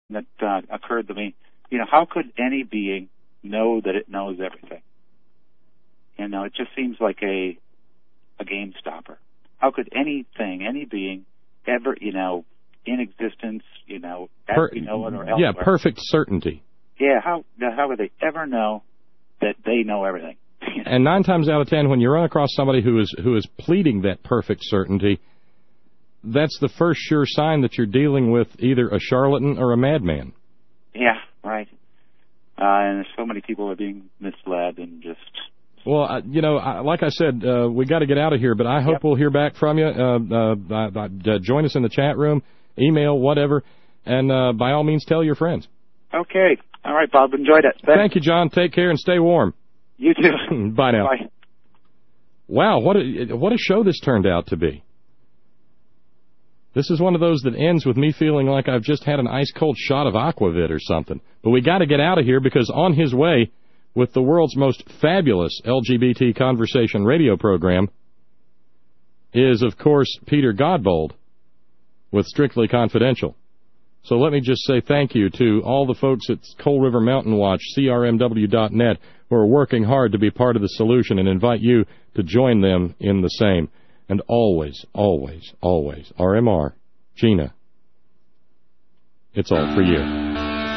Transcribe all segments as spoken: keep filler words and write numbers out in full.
that uh, occurred to me. You know, how could any being know that it knows everything? You know, it just seems like a a game stopper. How could anything, any being, ever, you know, in existence, you know, as per- we know it or elsewhere? Yeah, perfect certainty. Yeah, how how would they ever know that they know everything? And nine times out of ten, when you run across somebody who is who is pleading that perfect certainty, that's the first sure sign that you're dealing with either a charlatan or a madman. Yeah, right. Uh, and there's so many people are being misled and just... Well, uh, you know, I, like I said, uh, we got to get out of here, but I hope yep. we'll hear back from you. Uh, uh, uh, uh, join us in the chat room, email, whatever, and uh, by all means, tell your friends. Okay. All right, Bob. Enjoyed it. Thanks. Thank you, John. Take care and stay warm. You too. Bye now. Bye. Wow, what a, what a show this turned out to be. This is one of those that ends with me feeling like I've just had an ice-cold shot of Aquavit or something. But we got to get out of here because on his way with the world's most fabulous L G B T conversation radio program is, of course, Peter Godbold with Strictly Confidential. So let me just say thank you to all the folks at Coal River Mountain Watch, C R M W dot net, who are working hard to be part of the solution, and invite you to join them in the same. And always, always, always, R M R, Gina, it's all for you.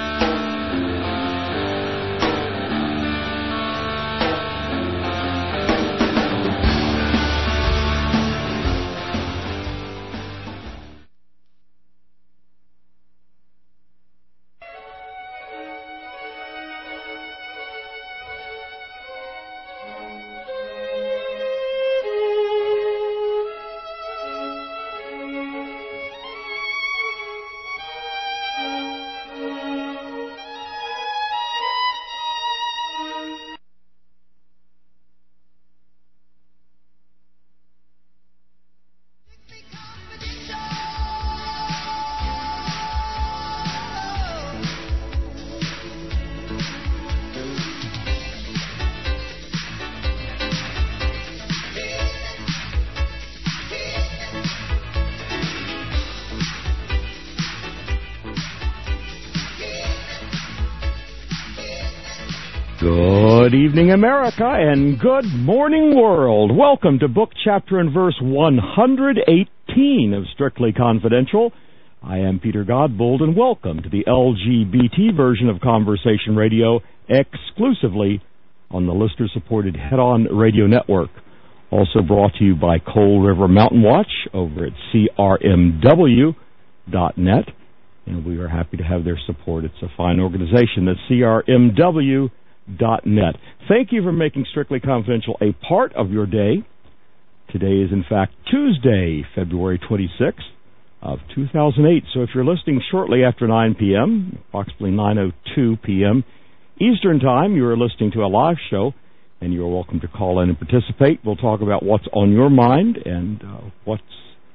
Good evening, America, and good morning, world. Welcome to book, chapter, and verse one hundred eighteen of Strictly Confidential. I am Peter Godbold, and welcome to the L G B T version of Conversation Radio, exclusively on the listener-supported Head On Radio Network. Also brought to you by Coal River Mountain Watch over at C R M W dot net, and we are happy to have their support. It's a fine organization. That's C R M W dot net. Thank you for making Strictly Confidential a part of your day. Today is, in fact, Tuesday, February twenty-sixth of two thousand eight. So if you're listening shortly after nine p.m., approximately nine oh two p.m. Eastern Time, you are listening to a live show, and you're welcome to call in and participate. We'll talk about what's on your mind and uh, what's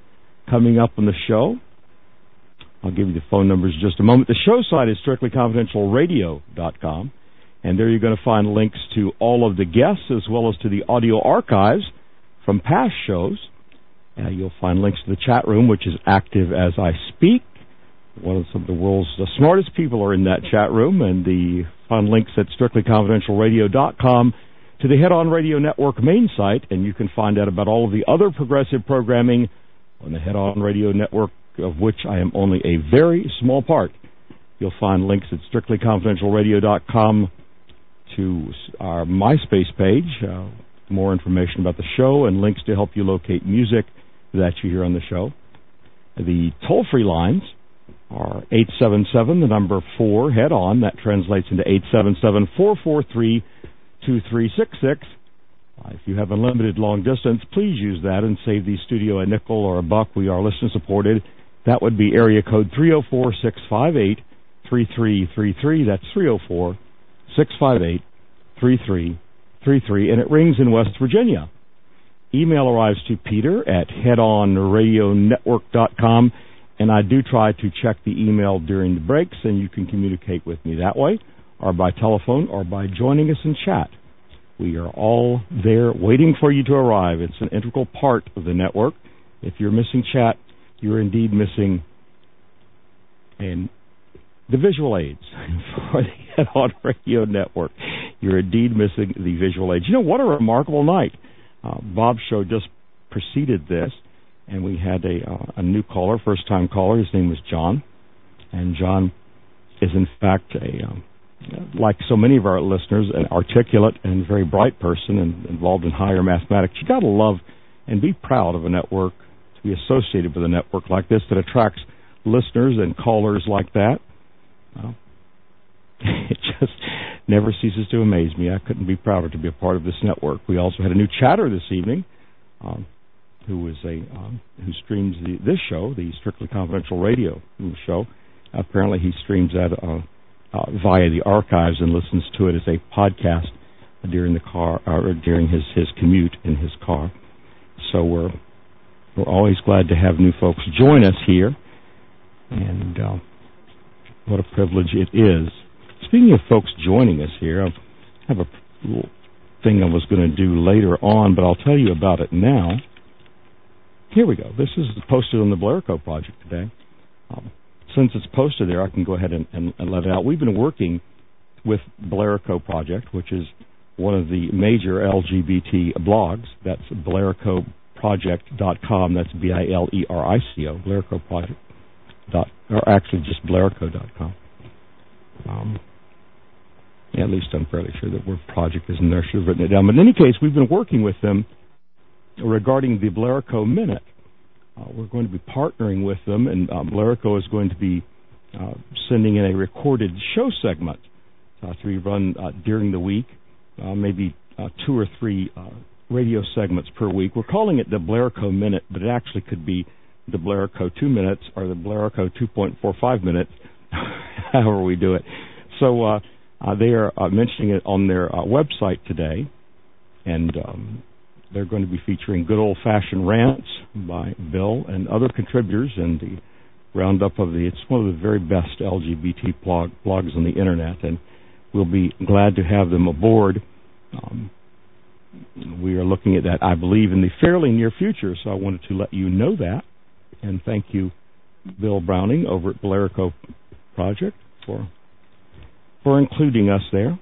coming up on the show. I'll give you the phone numbers in just a moment. The show site is strictly confidential radio dot com. And there you're going to find links to all of the guests as well as to the audio archives from past shows. Uh, you'll find links to the chat room, which is active as I speak. One of some of the world's the smartest people are in that chat room. And the find links at strictly confidential radio dot com to the Head On Radio Network main site. And you can find out about all of the other progressive programming on the Head On Radio Network, of which I am only a very small part. You'll find links at strictly confidential radio dot com to our MySpace page, uh, more information about the show and links to help you locate music that you hear on the show. The toll-free lines are eight seven seven, the number four, head on. That translates into eight seven seven, four four three, two three six six. Uh, if you have unlimited long distance, please use that and save the studio a nickel or a buck. We are listener-supported. That would be area code three oh four, six five eight, three three three three. That's three oh four, six five eight, three three three three, and it rings in West Virginia. Email arrives to Peter at head on radio network dot com, and I do try to check the email during the breaks, and you can communicate with me that way, or by telephone, or by joining us in chat. We are all there waiting for you to arrive. It's an integral part of the network. If you're missing chat, you're indeed missing an the visual aids for the Head On Radio Network. You're indeed missing the visual aids. You know, what a remarkable night. Uh, Bob's show just preceded this, and we had a, uh, a new caller, first-time caller. His name was John, and John is, in fact, a um, like so many of our listeners, an articulate and very bright person and involved in higher mathematics. You got to love and be proud of a network, to be associated with a network like this that attracts listeners and callers like that. Well, it just never ceases to amaze me. I couldn't be prouder to be a part of this network. We also had a new chatter this evening, um, who is a um, who streams the, this show, the Strictly Confidential Radio show. Apparently, he streams that uh, uh, via the archives and listens to it as a podcast during the car or during his, his commute in his car. So we're we're always glad to have new folks join us here, and uh, what a privilege it is. Speaking of folks joining us here, I have a little thing I was going to do later on, but I'll tell you about it now. Here we go. This is posted on the Blerico Project today. Um, since it's posted there, I can go ahead and, and, and let it out. We've been working with Blerico Project, which is one of the major L G B T blogs. That's blerico project dot com. That's B I L E R I C O, Blerico Project. Dot, or actually just blerico dot com. Um, yeah, at least I'm fairly sure that word project isn't there. I should have written it down. But in any case, we've been working with them regarding the Blerico Minute. Uh, we're going to be partnering with them, and um, Blerico is going to be uh, sending in a recorded show segment uh, to be run uh, during the week, uh, maybe uh, two or three uh, radio segments per week. We're calling it the Blerico Minute, but it actually could be the Blerico two minutes or the Blerico two point four five minutes, however we do it. So uh, uh, they are uh, mentioning it on their uh, website today, and um, they're going to be featuring good old-fashioned rants by Bill and other contributors and the roundup of the, it's one of the very best L G B T blog, blogs on the Internet, and we'll be glad to have them aboard. Um, we are looking at that, I believe, in the fairly near future, so I wanted to let you know that. And thank you, Bill Browning over at Blerico Project, for for including us there.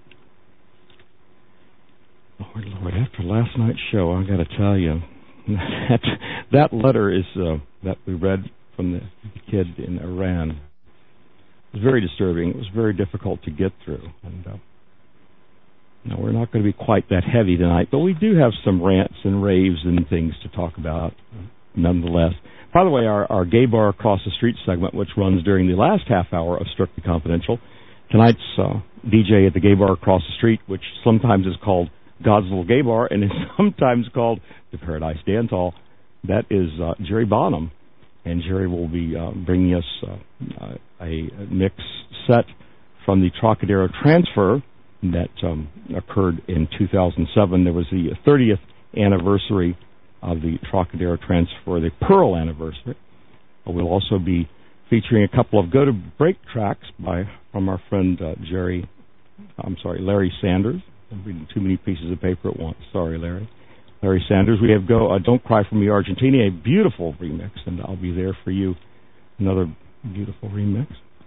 Lord, Lord, after last night's show, I got to tell you, that, that letter is uh, that we read from the kid in Iran. It was very disturbing. It was very difficult to get through. And uh, now we're not going to be quite that heavy tonight, but we do have some rants and raves and things to talk about, nonetheless. By the way, our, our Gay Bar Across the Street segment, which runs during the last half hour of Strictly Confidential, tonight's uh, D J at the Gay Bar Across the Street, which sometimes is called God's Little Gay Bar and is sometimes called the Paradise Dance Hall, that is uh, Jerry Bonham. And Jerry will be uh, bringing us uh, a mix set from the Trocadero transfer that um, occurred in two thousand seven. There was the thirtieth anniversary of the Trocadero transfer, the Pearl anniversary. We'll also be featuring a couple of Go to Break tracks by from our friend uh, Jerry, I'm sorry, Larry Sanders. I'm reading too many pieces of paper at once. Sorry, Larry. Larry Sanders. We have Go uh, Don't Cry For Me Argentina, a beautiful remix, and I'll be there for you. Another beautiful remix.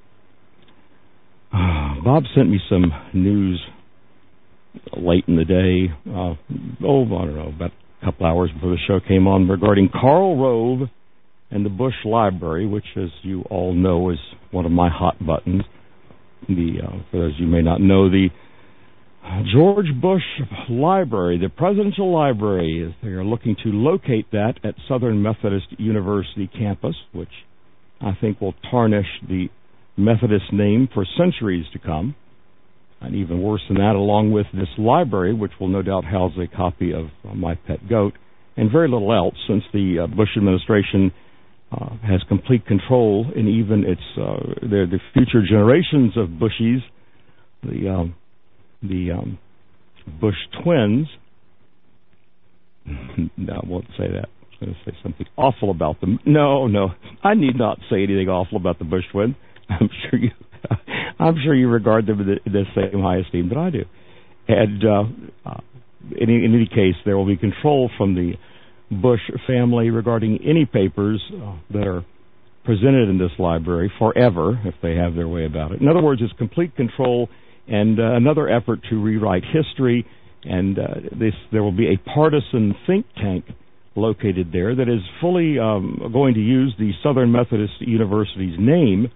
Uh, Bob sent me some news late in the day. Uh, oh, I don't know, about a couple hours before the show came on, regarding Karl Rove and the Bush Library, which, as you all know, is one of my hot buttons. The uh, for those you may not know, the George Bush Library, the Presidential Library, they are looking to locate that at Southern Methodist University campus, which I think will tarnish the Methodist name for centuries to come. And even worse than that, along with this library, which will no doubt house a copy of uh, My Pet Goat, and very little else, since the uh, Bush administration uh, has complete control in even its uh, the, the future generations of Bushies, the um, the um, Bush twins. No, I won't say that. I was going to say something awful about them. No, no, I need not say anything awful about the Bush twins. I'm sure you, I'm sure you regard them in the, in the same high esteem that I do. And uh, uh, in, in any case, there will be control from the Bush family regarding any papers uh, that are presented in this library forever, if they have their way about it. In other words, it's complete control and uh, another effort to rewrite history, and uh, this, there will be a partisan think tank located there that is fully um, going to use the Southern Methodist University's name,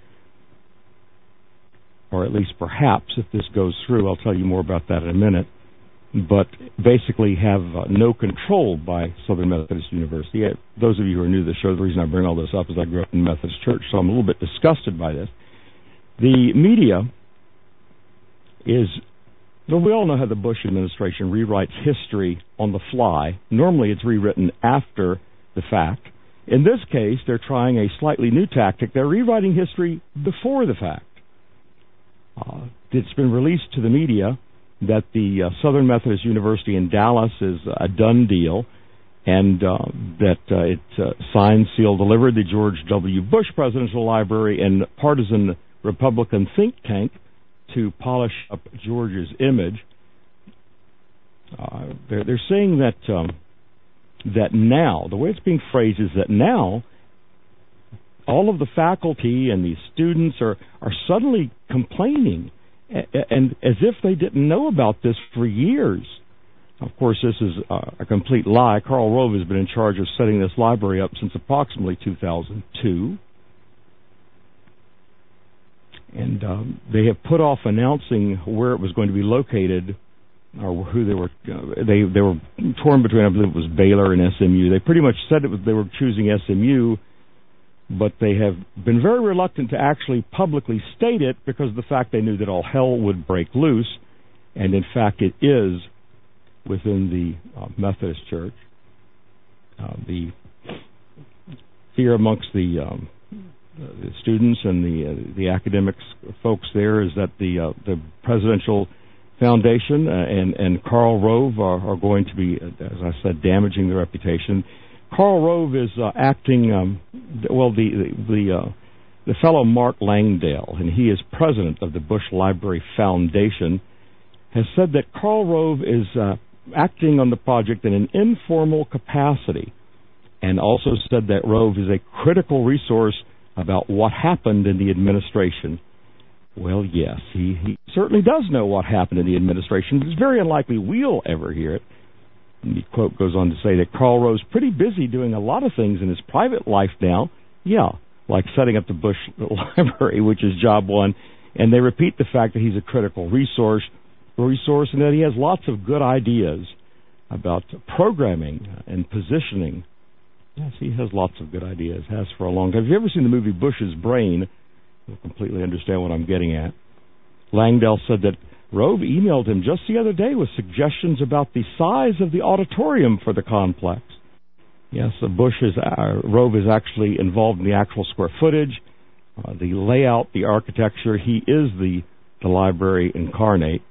or at least perhaps, if this goes through. I'll tell you more about that in a minute. But basically have uh, no control by Southern Methodist University. Uh, those of you who are new to the show, the reason I bring all this up is I grew up in the Methodist Church, so I'm a little bit disgusted by this. The media is, well, we all know how the Bush administration rewrites history on the fly. Normally it's rewritten after the fact. In this case, they're trying a slightly new tactic. They're rewriting history before the fact. Uh, it's been released to the media that the uh, Southern Methodist University in Dallas is a done deal, and uh, that uh, it's uh, signed, sealed, delivered. The George W. Bush Presidential Library and partisan Republican think tank to polish up George's image. Uh, they're, they're saying that um, that now, the way it's being phrased is that now all of the faculty and the students are, are suddenly complaining, and as if they didn't know about this for years. Of course, this is uh, a complete lie. Karl Rove has been in charge of setting this library up since approximately two thousand two. And um, they have put off announcing where it was going to be located, or who they were. Uh, they they were torn between, I believe it was Baylor and S M U. They pretty much said it was, they were choosing S M U, but they have been very reluctant to actually publicly state it because of the fact they knew that all hell would break loose, and in fact it is within the uh, Methodist Church. Uh, the fear amongst the, um, the students and the uh, the academics folks there is that the uh, the Presidential Foundation uh, and and Karl Rove are, are going to be, as I said, damaging the reputation. Karl Rove is uh, acting, um, well, the the the, uh, the fellow Mark Langdale, and he is president of the Bush Library Foundation, has said that Karl Rove is uh, acting on the project in an informal capacity, and also said that Rove is a critical resource about what happened in the administration. Well, yes, he, he certainly does know what happened in the administration. It's very unlikely we'll ever hear it. And the quote goes on to say that Karl Rove's pretty busy doing a lot of things in his private life now. Yeah, like setting up the Bush Library, which is job one. And they repeat the fact that he's a critical resource, resource, and that he has lots of good ideas about programming and positioning. Yes, he has lots of good ideas, has for a long time. Have you ever seen the movie Bush's Brain? You'll completely understand what I'm getting at. Langdale said that Rove emailed him just the other day with suggestions about the size of the auditorium for the complex. Yes, uh, Bush is, uh, Rove is actually involved in the actual square footage, uh, the layout, the architecture. He is the, the library incarnate.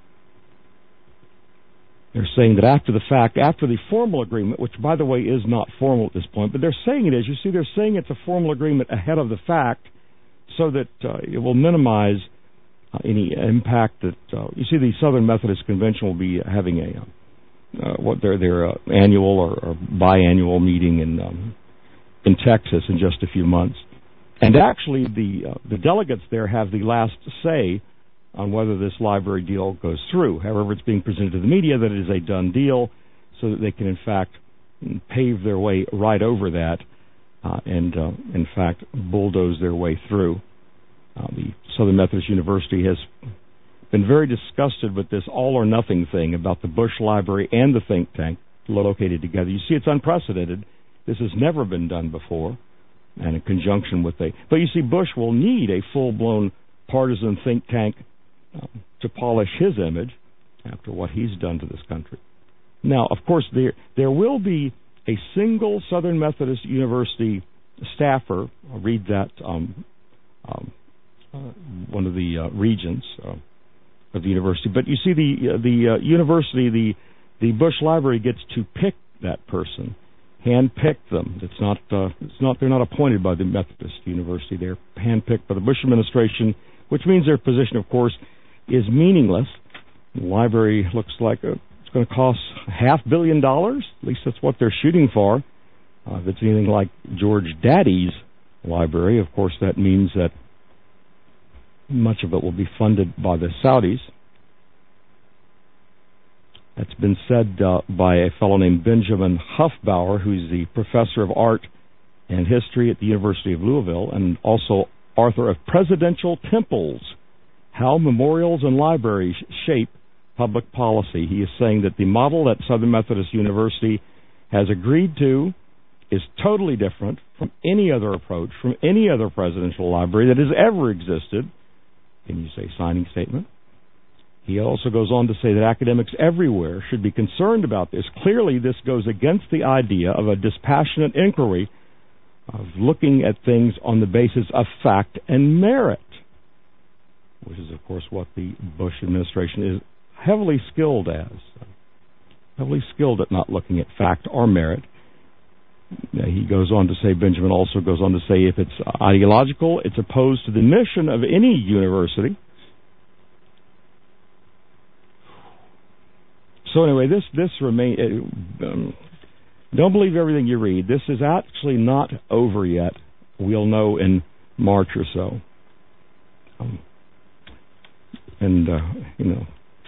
They're saying that after the fact, after the formal agreement, which, by the way, is not formal at this point, but they're saying it is. You see, they're saying it's a formal agreement ahead of the fact so that uh, it will minimize Uh, any impact that uh, you see. The Southern Methodist Convention will be having a uh, what their their uh, annual or, or biannual meeting in um, in Texas in just a few months, and actually the uh, the delegates there have the last say on whether this library deal goes through. However, it's being presented to the media that it is a done deal, so that they can in fact pave their way right over that uh, and uh, in fact bulldoze their way through. Uh, the Southern Methodist University has been very disgusted with this all-or-nothing thing about the Bush Library and the think tank located together. You see, it's unprecedented. This has never been done before, and in conjunction with a... But you see, Bush will need a full-blown partisan think tank uh, to polish his image after what he's done to this country. Now, of course, there there will be a single Southern Methodist University staffer. I'll read that... Um, um, Uh, one of the uh, regents uh, of the university. But you see, the uh, the uh, university, the the Bush Library gets to pick that person, hand-pick them. It's not uh, it's not they're not appointed by the Methodist University. They're hand-picked by the Bush administration, which means their position, of course, is meaningless. The library looks like a, it's going to cost half billion dollars. At least that's what they're shooting for. Uh, if it's anything like George Daddy's library. Of course, that means that much of it will be funded by the Saudis. That's been said uh, by a fellow named Benjamin Huffbauer, who's the professor of art and history at the University of Louisville, and also author of Presidential Temples, How Memorials and Libraries Shape Public Policy. He is saying that the model that Southern Methodist University has agreed to is totally different from any other approach, from any other presidential library that has ever existed. Can you say signing statement? He also goes on to say that academics everywhere should be concerned about this. Clearly, this goes against the idea of a dispassionate inquiry of looking at things on the basis of fact and merit, which is, of course, what the Bush administration is heavily skilled as, heavily skilled at not looking at fact or merit. He goes on to say, Benjamin also goes on to say, if it's ideological, it's opposed to the mission of any university. So anyway, this this remain. Um, don't believe everything you read. This is actually not over yet. We'll know in March or so. Um, and uh, you know,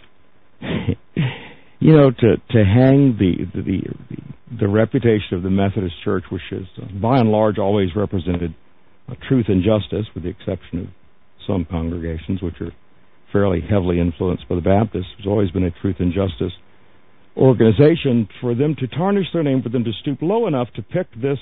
you know, to to hang the the, the the reputation of the Methodist Church, which is uh, by and large always represented uh, truth and justice, with the exception of some congregations which are fairly heavily influenced by the Baptists. There's always been a truth and justice organization. For them to tarnish their name, for them to stoop low enough to pick this,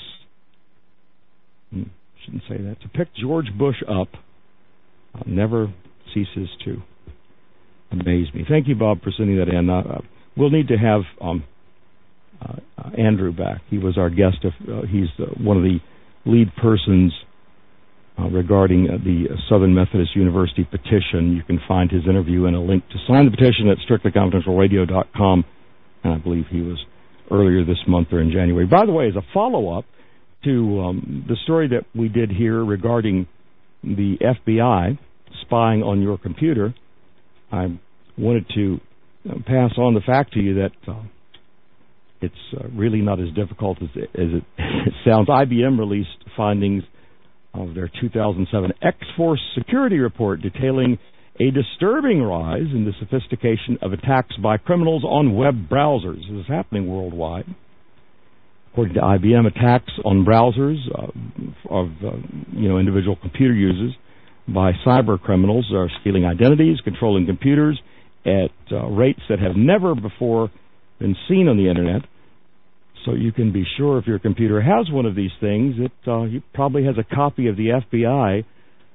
hmm, shouldn't say that, to pick George Bush up, uh, never ceases to amaze me. Thank you, Bob, for sending that in. Uh, we'll need to have um, uh, uh, Andrew back. He was our guest. Of, uh, he's uh, one of the lead persons uh, regarding uh, the Southern Methodist University petition. You can find his interview and a link to sign the petition at strictly confidential radio dot com. And I believe he was earlier this month or in January. By the way, as a follow-up to um, the story that we did here regarding the F B I spying on your computer, I wanted to pass on the fact to you that uh, it's uh, really not as difficult as it, as it, it sounds. I B M released findings of their two thousand seven X-Force security report detailing a disturbing rise in the sophistication of attacks by criminals on web browsers. This is happening worldwide. According to I B M, attacks on browsers uh, of uh, you know individual computer users by cyber criminals are stealing identities, controlling computers at uh, rates that have never before been seen on the Internet. So you can be sure if your computer has one of these things, it uh, probably has a copy of the F B I,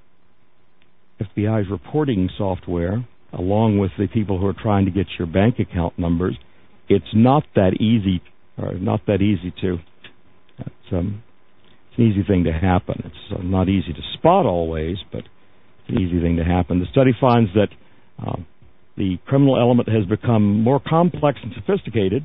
F B I's reporting software, along with the people who are trying to get your bank account numbers. It's not that easy, or not that easy to. It's, um, it's an easy thing to happen. It's uh, not easy to spot always, but it's an easy thing to happen. The study finds that uh, the criminal element has become more complex and sophisticated.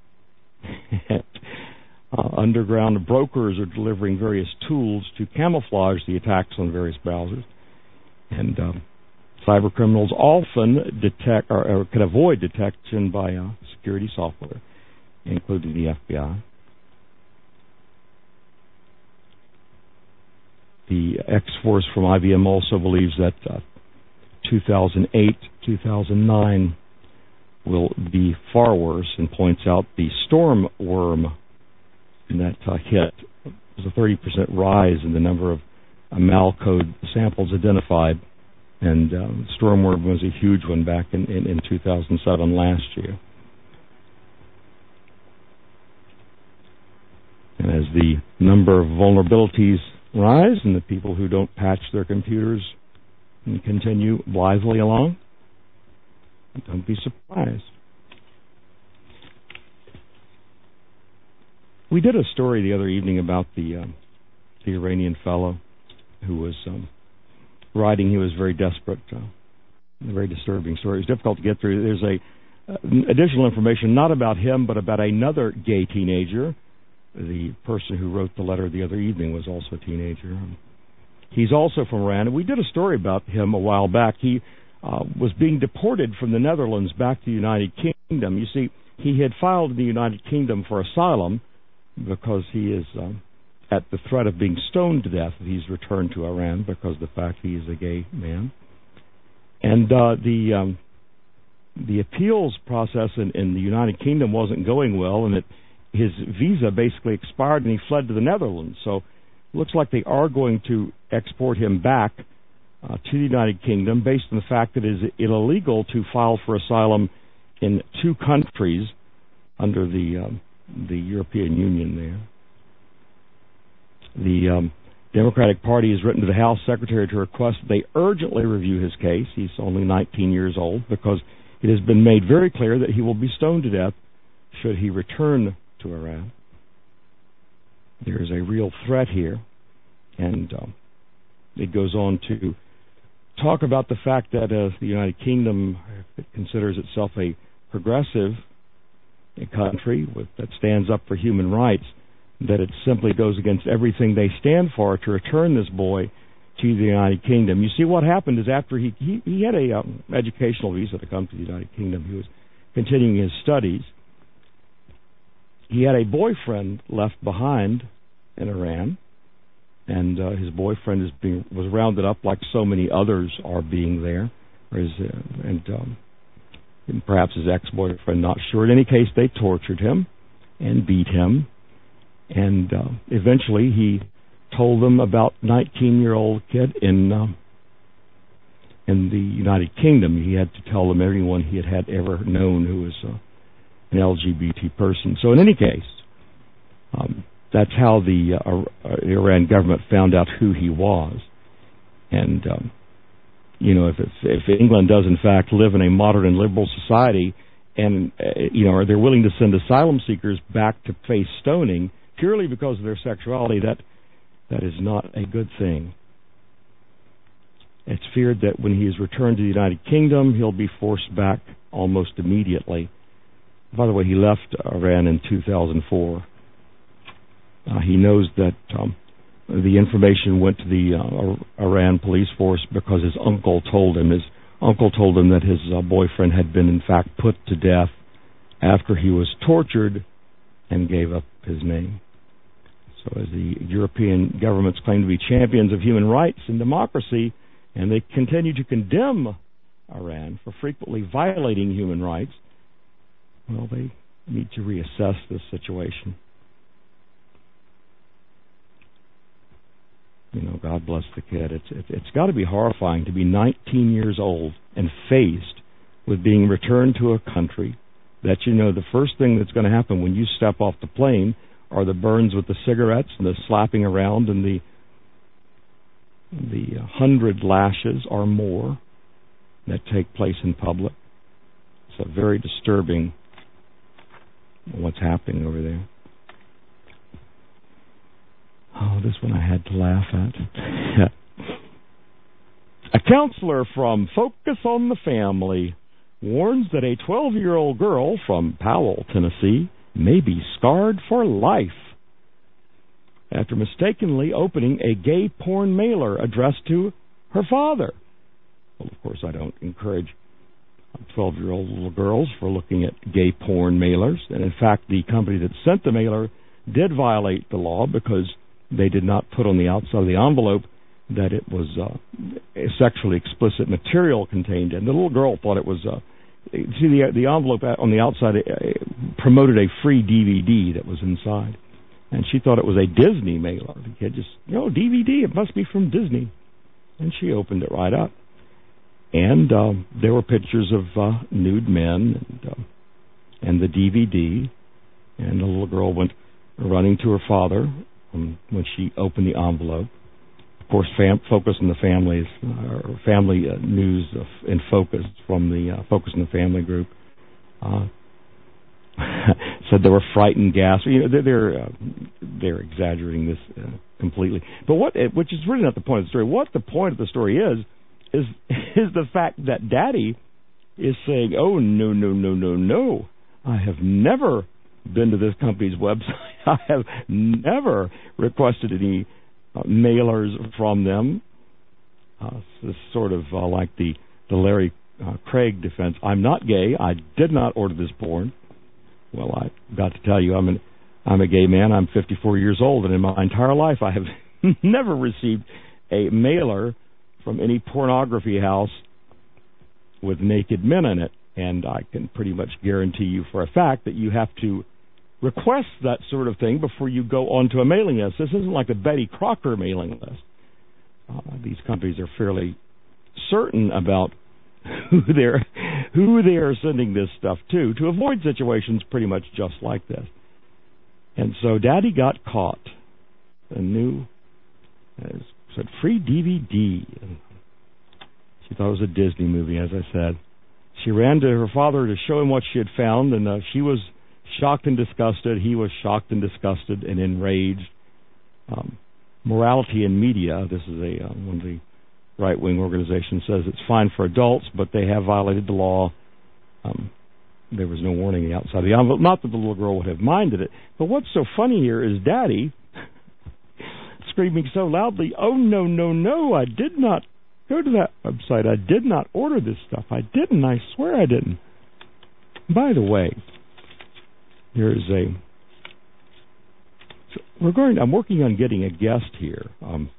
uh, underground brokers are delivering various tools to camouflage the attacks on various browsers. And um, cyber criminals often detect or, or can avoid detection by uh, security software, including the F B I. The X-Force from I B M also believes that uh, two thousand eight, two thousand nine will be far worse, and points out the storm worm that uh, hit. There's a thirty percent rise in the number of uh, malcode samples identified, and um, storm worm was a huge one back in, in, in two thousand seven last year. And as the number of vulnerabilities rise and the people who don't patch their computers continue blithely along, don't be surprised. We did a story the other evening about the uh, the Iranian fellow who was um, writing. He was very desperate. Uh, a very disturbing story. It was difficult to get through. There's a uh, additional information, not about him, but about another gay teenager. The person who wrote the letter the other evening was also a teenager. He's also from Iran, and we did a story about him a while back. He uh, was being deported from the Netherlands back to the United Kingdom. You see, he had filed in the United Kingdom for asylum because he is um, at the threat of being stoned to death if he's returned to Iran because of the fact he is a gay man. And uh, the um, the appeals process in, in the United Kingdom wasn't going well, and it, his visa basically expired, and he fled to the Netherlands. So it looks like they are going to export him back uh, to the United Kingdom based on the fact that it is illegal to file for asylum in two countries under the um, the European Union there. The um, Democratic Party has written to the House Secretary to request that they urgently review his case. He's only nineteen years old, because it has been made very clear that he will be stoned to death should he return to Iran. There is a real threat here, and um, it goes on to talk about the fact that uh, the United Kingdom, if it considers itself a progressive country with, that stands up for human rights, that it simply goes against everything they stand for to return this boy to the United Kingdom. You see, what happened is after he he, he had a um, educational visa to come to the United Kingdom. He was continuing his studies. He had a boyfriend left behind in Iran, and uh, his boyfriend is being was rounded up like so many others are being there, or his, uh, and, um, and perhaps his ex-boyfriend, not sure. In any case, they tortured him and beat him. And uh, eventually he told them about nineteen-year-old kid in uh, in the United Kingdom. He had to tell them everyone he had, had ever known who was uh, an L G B T person. So in any case, um, that's how the uh, Iran government found out who he was. And, um, you know, if, it's, if England does in fact live in a modern and liberal society, and, uh, you know, are they willing to send asylum seekers back to face stoning purely because of their sexuality, that that is not a good thing. It's feared that when he is returned to the United Kingdom, he'll be forced back almost immediately. By the way, he left Iran in two thousand four. Uh, he knows that um, the information went to the uh, Iran police force because his uncle told him. His uncle told him that his uh, boyfriend had been, in fact, put to death after he was tortured and gave up his name. So as the European governments claim to be champions of human rights and democracy, and they continue to condemn Iran for frequently violating human rights, well, they need to reassess this situation. You know, God bless the kid. It's it's, it's got to be horrifying to be nineteen years old and faced with being returned to a country that, you know, the first thing that's going to happen when you step off the plane are the burns with the cigarettes and the slapping around and the the hundred lashes or more that take place in public. It's a very disturbing what's happening over there. Oh, this one I had to laugh at. A counselor from Focus on the Family warns that a twelve-year-old girl from Powell, Tennessee, may be scarred for life after mistakenly opening a gay porn mailer addressed to her father. Well, of course, I don't encourage twelve-year-old little girls for looking at gay porn mailers. And in fact, the company that sent the mailer did violate the law because they did not put on the outside of the envelope that it was uh, sexually explicit material contained in. The little girl thought it was, uh, see, the, the envelope on the outside uh, promoted a free D V D that was inside. And she thought it was a Disney mailer. The kid just, no, D V D, it must be from Disney. And she opened it right up. And um, there were pictures of uh, nude men and, uh, and the D V D. And the little girl went running to her father um, when she opened the envelope. Of course, fam- Focus on the Family's uh, family uh, news uh, in Focus from the uh, Focus on the Family group uh, said they were frightened gasps. You know, they're they're, uh, they're exaggerating this uh, completely. But what, which is really not the point of the story. What the point of the story is is is the fact that Daddy is saying, "Oh no no no no no! I have never been to this company's website. I have never requested any uh, mailers from them." Uh, this is sort of uh, like the, the Larry uh, Craig defense. I'm not gay. I did not order this porn. Well, I got to tell you, I'm an I'm a gay man. I'm fifty-four years old, and in my entire life I have never received a mailer from any pornography house with naked men in it. And I can pretty much guarantee you for a fact that you have to request that sort of thing before you go onto a mailing list. This isn't like a Betty Crocker mailing list. Uh, these companies are fairly certain about who they're who they are sending this stuff to to avoid situations pretty much just like this. And so Daddy got caught. A new uh, said free D V D. She thought it was a Disney movie, as I said. She ran to her father to show him what she had found, and uh, she was shocked and disgusted. He was shocked and disgusted and enraged. Um, Morality in Media, this is a uh, one of the right-wing organizations, says it's fine for adults, but they have violated the law. Um, there was no warning outside the envelope. Not that the little girl would have minded it, but what's so funny here is Daddy screaming so loudly, "Oh, no, no, no, I did not go to that website. I did not order this stuff. I didn't. I swear I didn't." By the way, there's a... So we're going. I'm working on getting a guest here um,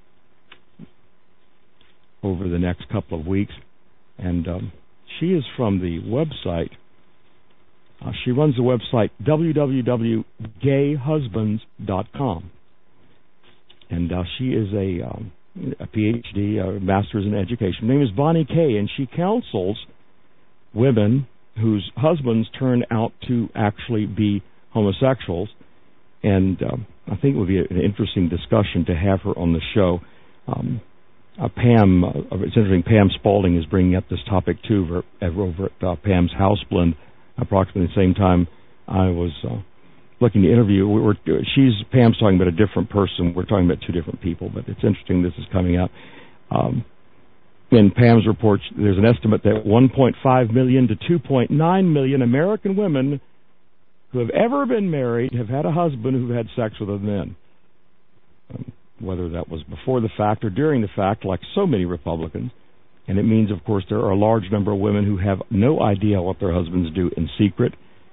over the next couple of weeks, and um, she is from the website. Uh, she runs the website w w w dot gay husbands dot com, and uh, she is a, um, a P H D, a master's in education. Her name is Bonnie Kay, and she counsels women whose husbands turn out to actually be homosexuals. And um, I think it would be an interesting discussion to have her on the show. Um, uh, Pam, uh, it's interesting, Pam Spaulding is bringing up this topic too over, over at uh, Pam's House Blend, approximately the same time I was uh, looking to interview. We were, she's Pam's talking about a different person. We're talking about two different people, but it's interesting this is coming out. Um, in Pam's report, there's an estimate that one point five million to two point nine million American women who have ever been married have had a husband who had sex with other men. Um, whether that was before the fact or during the fact, like so many Republicans. And it means, of course, there are a large number of women who have no idea what their husbands do in secret.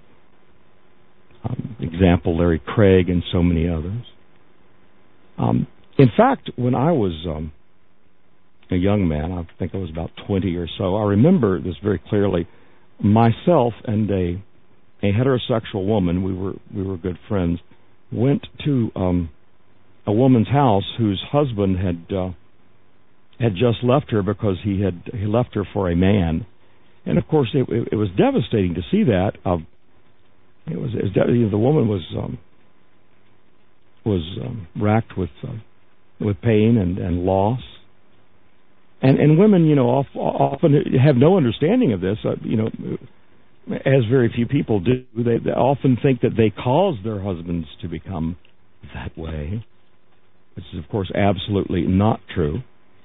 Um, example, Larry Craig and so many others. Um, in fact, when I was um, a young man, I think I was about twenty or so, I remember this very clearly. Myself and a a heterosexual woman, we were we were good friends, went to um, a woman's house whose husband had uh, had just left her because he had he left her for a man, and of course it, it, it was devastating to see that. Uh, it was, it was de- the woman was um, was um, racked with uh, with pain and, and loss, and and women, you know, off, often have no understanding of this. Uh, you know. As very few people do, they, they often think that they cause their husbands to become that way, which is, of course, absolutely not true.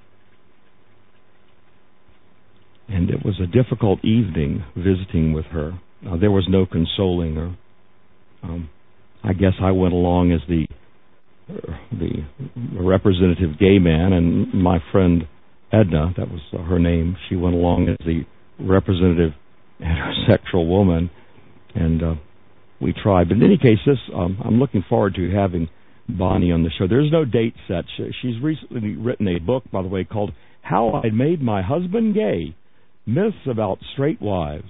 And it was a difficult evening visiting with her. Uh, there was no consoling her. Um, I guess I went along as the uh, the representative gay man, and my friend Edna, that was uh, her name, she went along as the representative heterosexual woman, and uh, we tried. But in any case, this um, I'm looking forward to having Bonnie on the show. There's no date set. She's recently written a book, by the way, called How I Made My Husband Gay, Myths About Straight Wives.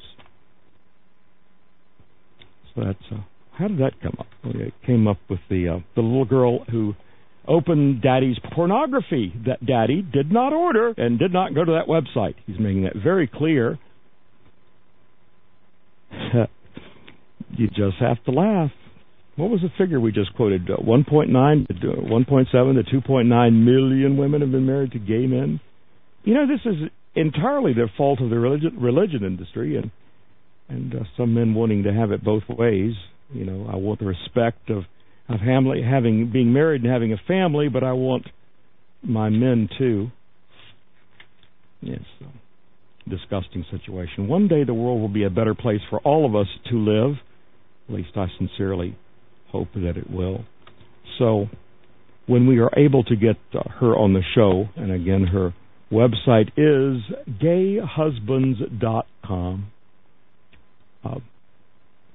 So that's, uh, how did that come up? It came up with the, uh, the little girl who opened Daddy's pornography that Daddy did not order and did not go to that website. He's making that very clear. You just have to laugh. What was the figure we just quoted? Uh, one point nine, to one point seven to two point nine million women have been married to gay men. You know, this is entirely the fault of the religion, religion industry, and and uh, some men wanting to have it both ways. You know, I want the respect of of family, having being married and having a family, but I want my men too. Yes. So. Disgusting situation. One day the world will be a better place for all of us to live. At least I sincerely hope that it will. So when we are able to get uh, her on the show, and again her website is gay husbands dot com. Uh,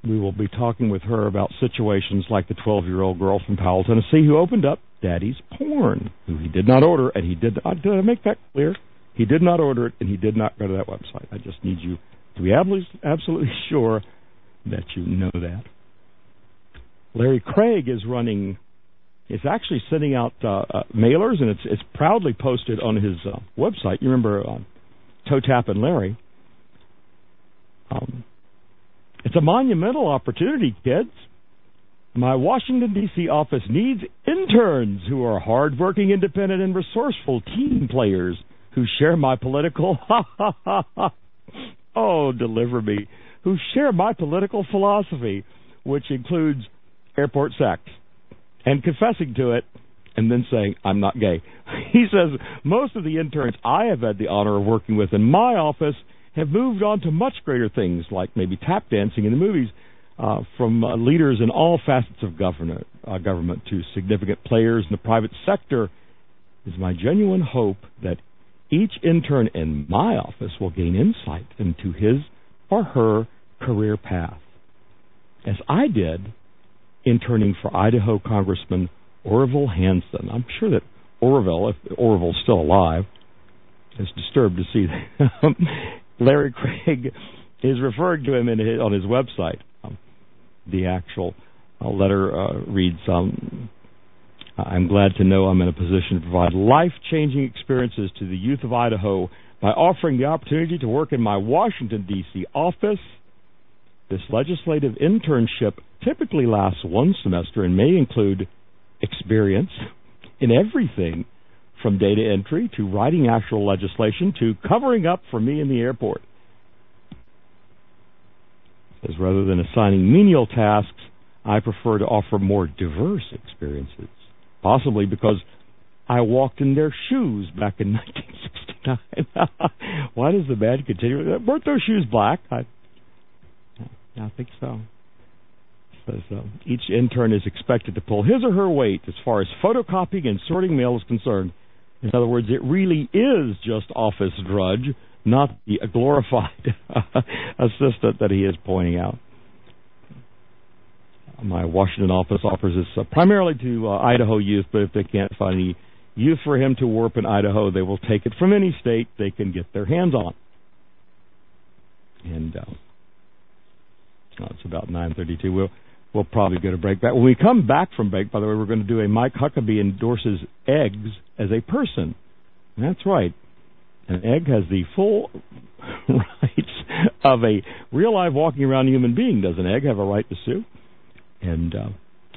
we will be talking with her about situations like the twelve-year-old girl from Powell, Tennessee, who opened up Daddy's Porn, who he did not order, and he did not, did I make that clear? He did not order it, and he did not go to that website. I just need you to be absolutely sure that you know that. Larry Craig is running, is actually sending out uh, uh, mailers, and it's it's proudly posted on his uh, website. You remember uh, Toe Tap and Larry. Um, it's a monumental opportunity, kids. My Washington, D C office needs interns who are hardworking, independent, and resourceful team players who share my political, ha ha ha ha, oh, deliver me, who share my political philosophy, which includes airport sex, and confessing to it, and then saying, I'm not gay. He says, most of the interns I have had the honor of working with in my office have moved on to much greater things, like maybe tap dancing in the movies, uh, from uh, leaders in all facets of government, uh, government to significant players in the private sector. It is my genuine hope that each intern in my office will gain insight into his or her career path, as I did interning for Idaho Congressman Orville Hanson. I'm sure that Orville, if Orville's still alive, is disturbed to see that Larry Craig is referring to him in his, on his website. Um, the actual uh, letter uh, reads, um, I'm glad to know I'm in a position to provide life-changing experiences to the youth of Idaho by offering the opportunity to work in my Washington, D C office. This legislative internship typically lasts one semester and may include experience in everything from data entry to writing actual legislation to covering up for me in the airport. As rather than assigning menial tasks, I prefer to offer more diverse experiences, possibly because I walked in their shoes back in nineteen sixty-nine. Why does the man continue? Weren't those shoes black? I, I think so. Says, uh, each intern is expected to pull his or her weight as far as photocopying and sorting mail is concerned. In other words, it really is just office drudge, not the glorified assistant that he is pointing out. My Washington office offers this uh, primarily to uh, Idaho youth, but if they can't find any youth for him to warp in Idaho, they will take it from any state they can get their hands on. And uh, oh, it's about nine thirty-two. We'll, we'll probably go to break. When we come back from break, by the way, we're going to do a Mike Huckabee endorses eggs as a person. And that's right. An egg has the full rights of a real live walking around human being. Does an egg have a right to sue? And uh,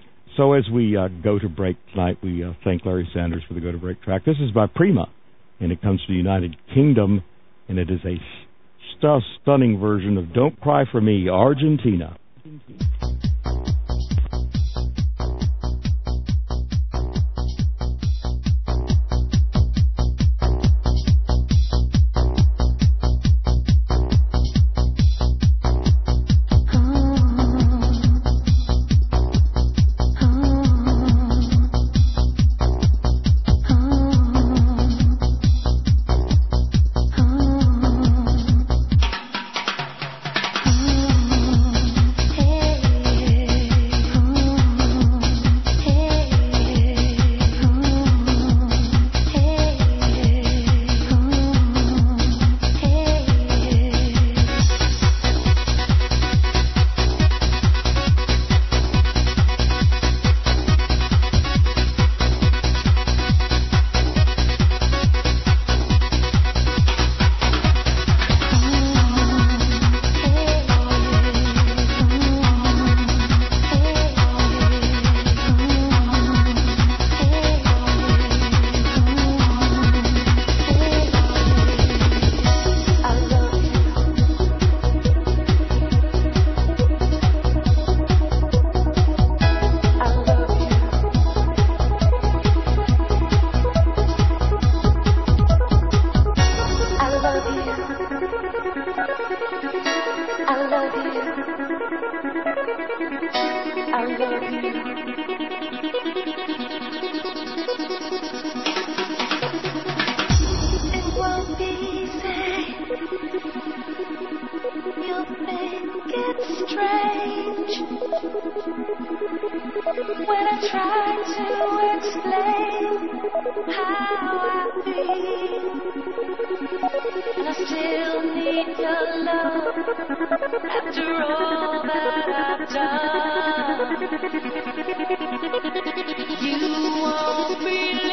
so as we uh, go to break tonight, we uh, thank Larry Sanders for the Go to Break track. This is by Prima, and it comes from the United Kingdom, and it is a st- stunning version of Don't Cry for Me, Argentina. It won't be safe. you think it's strange when I try to explain how I feel, and I still need your love after all that I've done. You won't believe.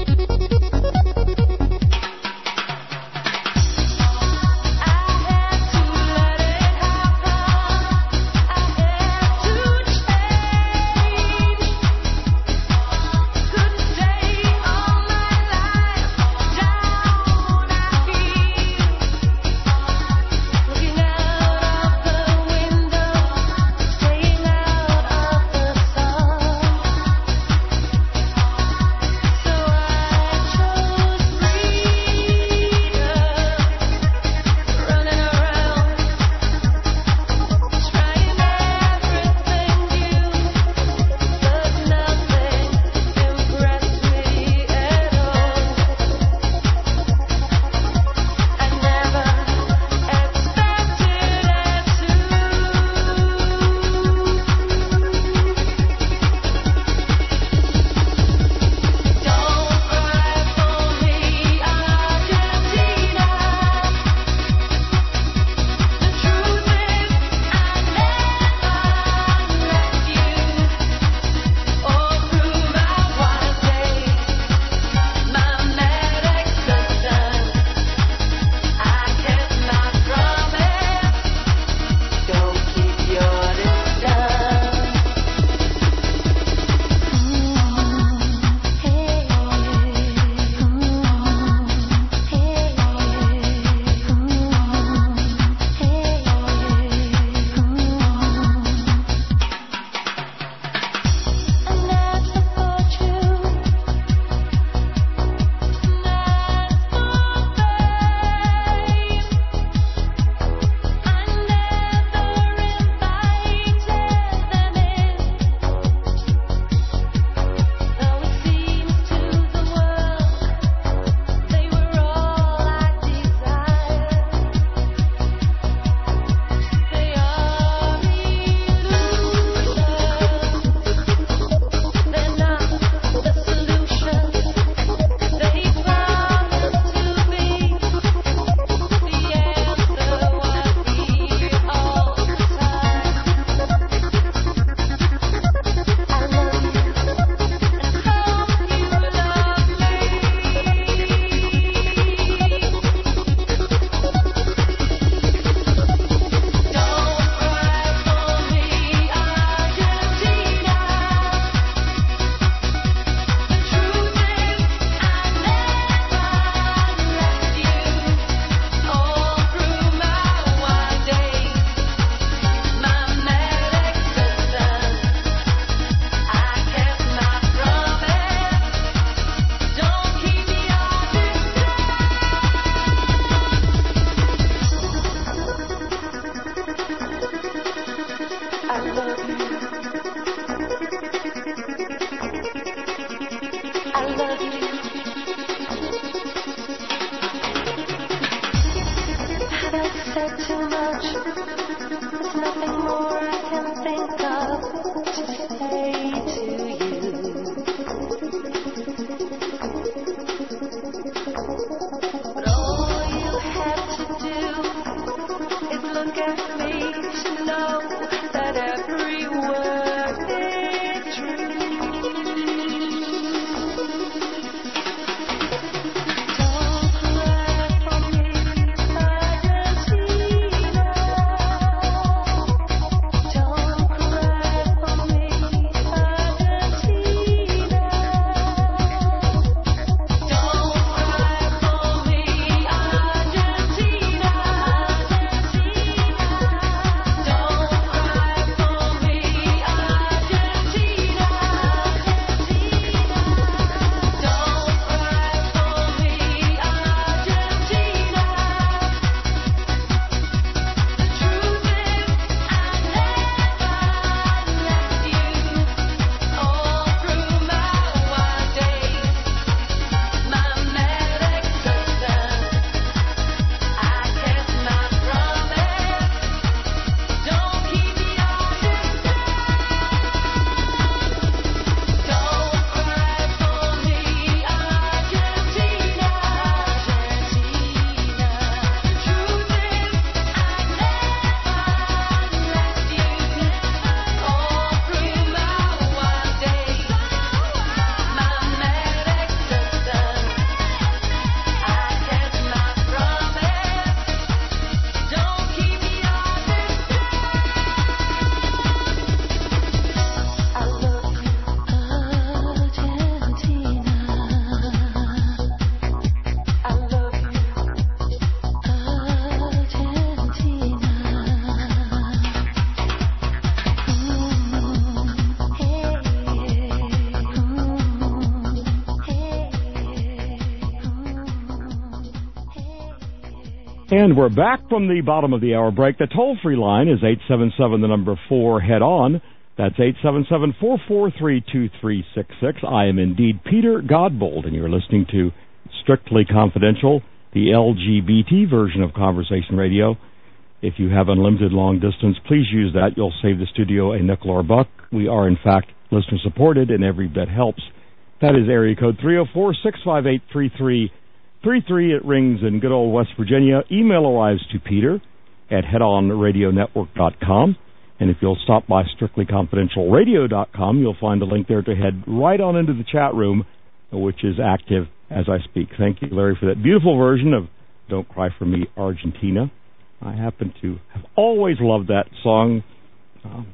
I had And we're back from the bottom of the hour break. The toll-free line is eight seven seven, the number four, head on. That's eight seven seven, four four three, two three six six. I am indeed Peter Godbold, and you're listening to Strictly Confidential, the L G B T version of Conversation Radio. If you have unlimited long distance, please use that. You'll save the studio a nickel or a buck. We are, in fact, listener-supported, and every bit helps. That is area code three oh four, six five eight, three three three three. It rings in good old West Virginia. Email arrives to Peter at head on radio network dot com. And if you'll stop by strictly confidential radio dot com, you'll find a link there to head right on into the chat room, which is active as I speak. Thank you, Larry, for that beautiful version of Don't Cry For Me, Argentina. I happen to have always loved that song. Um,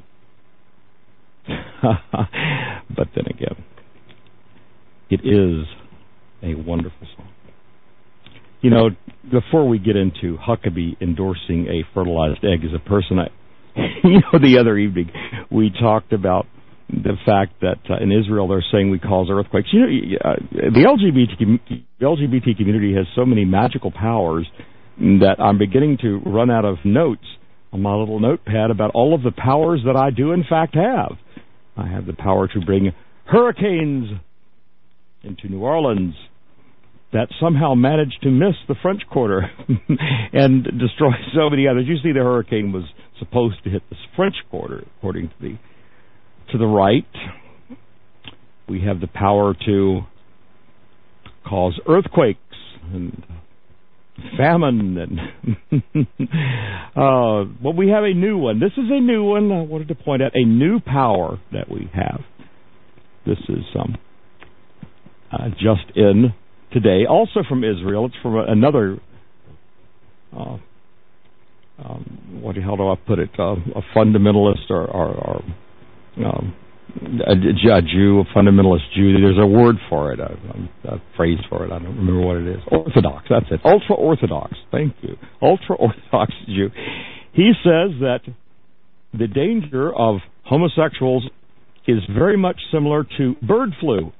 but then again, it is a wonderful song. You know, before we get into Huckabee endorsing a fertilized egg as a person, I, you know, the other evening we talked about the fact that uh, in Israel they're saying we cause earthquakes. You know, uh, the L G B T, the L G B T community has so many magical powers that I'm beginning to run out of notes on my little notepad about all of the powers that I do in fact have. I have the power to bring hurricanes into New Orleans that somehow managed to miss the French Quarter and destroy so many others. You see, the hurricane was supposed to hit the French Quarter, according to the to the right. We have the power to cause earthquakes and famine, and uh, well, we have a new one. This is a new one. I wanted to point out a new power that we have. This is um, uh, just in today, also from Israel. It's from another, uh, um, what the hell do I put it, uh, a fundamentalist or, or, or um, a, a Jew, a fundamentalist Jew. There's a word for it, a, a phrase for it. I don't remember what it is. Orthodox, that's it. Ultra-Orthodox, thank you. Ultra-Orthodox Jew. He says that the danger of homosexuals is very much similar to bird flu.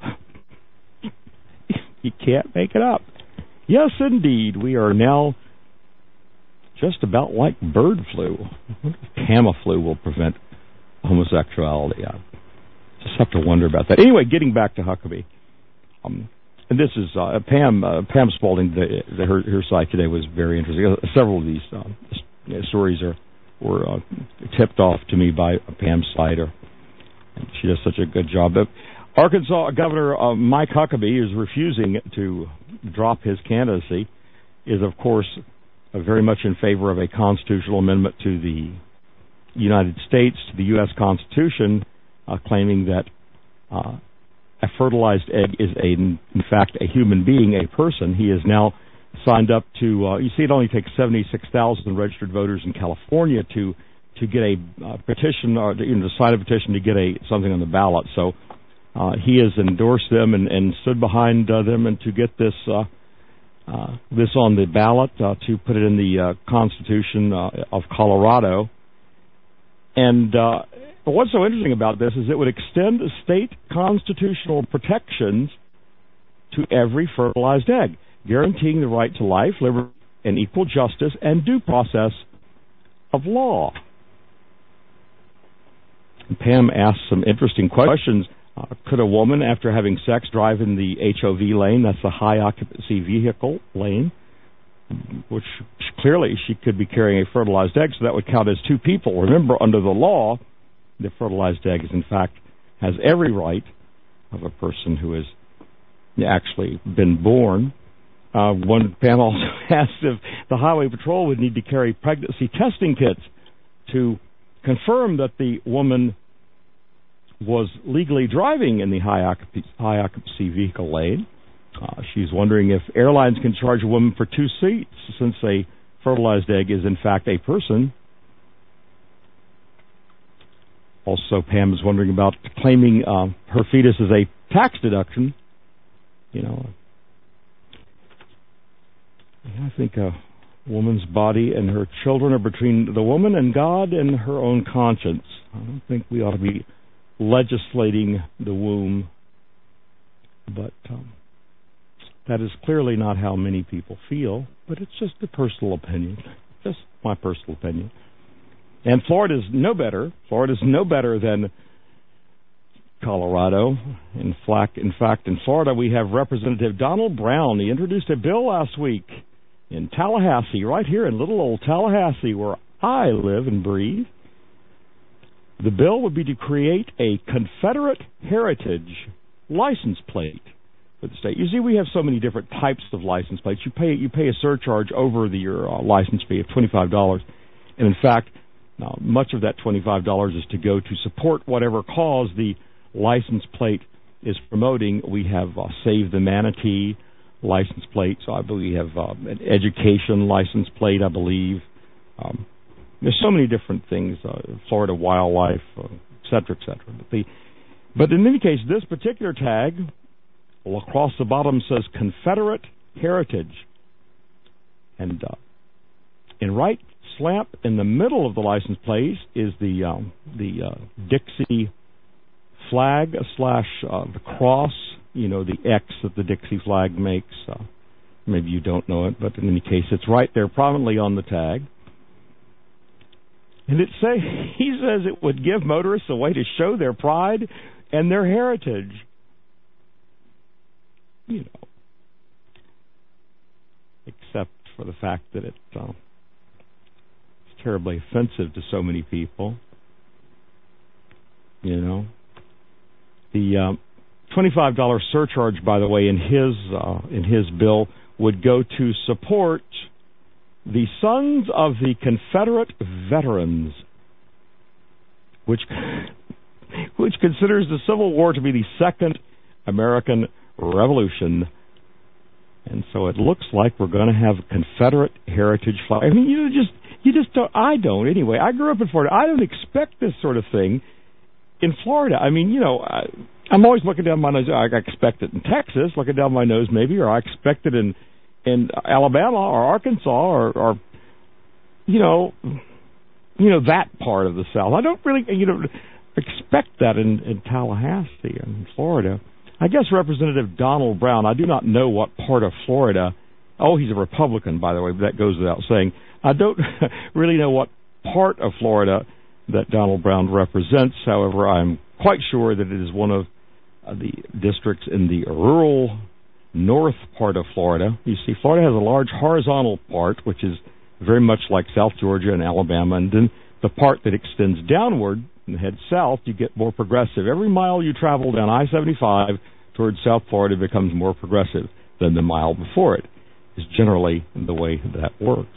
You can't make it up. Yes, indeed, we are now just about like bird flu. Tamiflu will prevent homosexuality. I just have to wonder about that. Anyway, getting back to Huckabee. Um, and this is uh, Pam uh, Pam Spaulding. The, the, her, her site today was very interesting. Uh, several of these uh, stories are were uh, tipped off to me by Pam's site. Or, and she does such a good job. But Arkansas Governor uh, Mike Huckabee is refusing to drop his candidacy. Is of course uh, very much in favor of a constitutional amendment to the United States, to the U S Constitution, uh, claiming that uh, a fertilized egg is, a, in fact, a human being, a person. He is now signed up to, uh, you see, it only takes seventy-six thousand registered voters in California to to get a uh, petition, or to, you know, to sign a petition to get a something on the ballot. So uh, he has endorsed them and, and stood behind uh, them and to get this uh, uh, this on the ballot, uh, to put it in the uh, Constitution uh, of Colorado. And uh, what's so interesting about this is it would extend state constitutional protections to every fertilized egg, guaranteeing the right to life, liberty, and equal justice and due process of law. And Pam asked some interesting questions. Uh, could a woman, after having sex, drive in the H O V lane? That's the high occupancy vehicle lane, which clearly she could be carrying a fertilized egg, so that would count as two people. Remember, under the law, the fertilized egg is, in fact, has every right of a person who has actually been born. Uh, one panel also asked if the Highway Patrol would need to carry pregnancy testing kits to confirm that the woman was legally driving in the high occupancy, high occupancy vehicle lane. Uh, she's wondering if airlines can charge a woman for two seats, since a fertilized egg is in fact a person. Also, Pam is wondering about claiming uh, her fetus as a tax deduction. You know, I think a woman's body and her children are between the woman and God and her own conscience. I don't think we ought to be legislating the womb, but um, That is clearly not how many people feel, but it's just a personal opinion. Just my personal opinion. And Florida's no better. Florida's no better than Colorado. In fact, in fact, in Florida, we have Representative Donald Brown. He introduced a bill last week in Tallahassee, right here in little old Tallahassee, where I live and breathe. The bill would be to create a Confederate heritage license plate for the state. You see, we have so many different types of license plates. You pay you pay a surcharge over the your uh, license fee of twenty-five dollars, and in fact, now, much of that twenty-five dollars is to go to support whatever cause the license plate is promoting. We have uh, Save the Manatee license plate, so I believe we have uh, an education license plate, I believe. Um, there's so many different things, uh, Florida wildlife, uh, et cetera, et cetera. But, the, but in any case, this particular tag, across the bottom, says Confederate Heritage. And, uh, and right slap in the middle of the license plate is the, um, the uh, Dixie flag slash uh, the cross, you know, the X that the Dixie flag makes. Uh, maybe you don't know it, but in any case, it's right there prominently on the tag. And it say he says it would give motorists a way to show their pride and their heritage. You know, except for the fact that it, uh, it's terribly offensive to so many people. You know, the um, twenty-five dollars surcharge, by the way, in his uh, in his bill would go to support the Sons of the Confederate Veterans, which which considers the Civil War to be the second American Revolution. And so it looks like we're going to have a Confederate heritage flag. I mean, you just you just don't. I don't anyway. I grew up in Florida. I don't expect this sort of thing in Florida. I mean, you know, I, I'm always looking down my nose. I expect it in Texas, looking down my nose maybe, or I expect it in in Alabama or Arkansas or, or you know, you know that part of the South. I don't really, you know, expect that in, in Tallahassee and Florida. I guess Representative Donald Brown, I do not know what part of Florida. Oh, he's a Republican, by the way, but that goes without saying. I don't really know what part of Florida that Donald Brown represents. However, I'm quite sure that it is one of uh, the districts in the rural north part of Florida. You see, Florida has a large horizontal part, which is very much like South Georgia and Alabama, and then the part that extends downward and heads south, you get more progressive. Every mile you travel down I seventy-five towards South Florida becomes more progressive than the mile before it, is generally the way that works.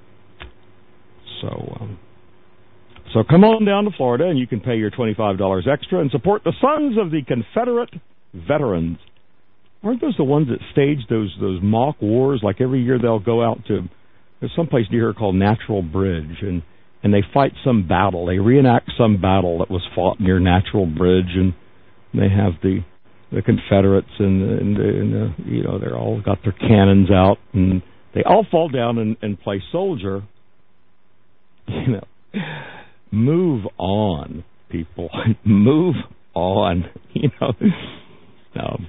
So, um, so come on down to Florida, and you can pay your twenty-five dollars extra and support the Sons of the Confederate Veterans. Aren't those the ones that stage those those mock wars? Like every year they'll go out to, there's someplace near here called Natural Bridge, and, and they fight some battle. They reenact some battle that was fought near Natural Bridge, and they have the the Confederates and, and, and uh, you know, they're all got their cannons out, and they all fall down and, and play soldier. You know, move on, people. Move on. You know. Um,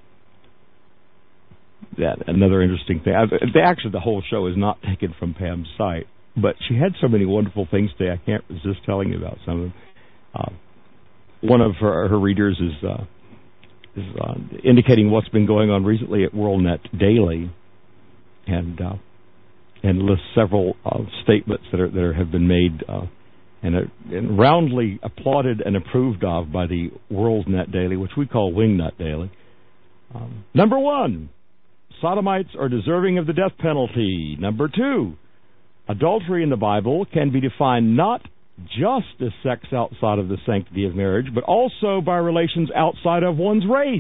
That another interesting thing. I, actually, the whole show is not taken from Pam's site, but she had so many wonderful things today. I can't resist telling you about some of them. Uh, one of her, her readers is uh, is uh, indicating what's been going on recently at WorldNet Daily, and uh, and lists several uh, statements that are that are, have been made uh, and, uh, and roundly applauded and approved of by the WorldNet Daily, which we call Wingnut Daily. Um, number one. Sodomites are deserving of the death penalty. Number two, adultery in the Bible can be defined not just as sex outside of the sanctity of marriage, but also by relations outside of one's race.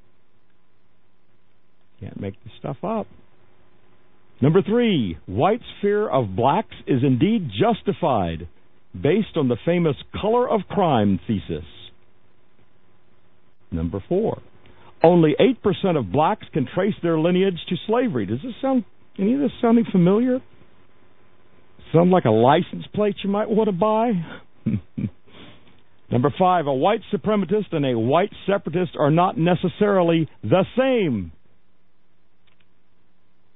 Can't make this stuff up. Number three, white's fear of blacks is indeed justified based on the famous color of crime thesis. Number four, only eight percent of blacks can trace their lineage to slavery. Does this sound, any of this sounding familiar? Sound like a license plate you might want to buy? Number five, a white suprematist and a white separatist are not necessarily the same.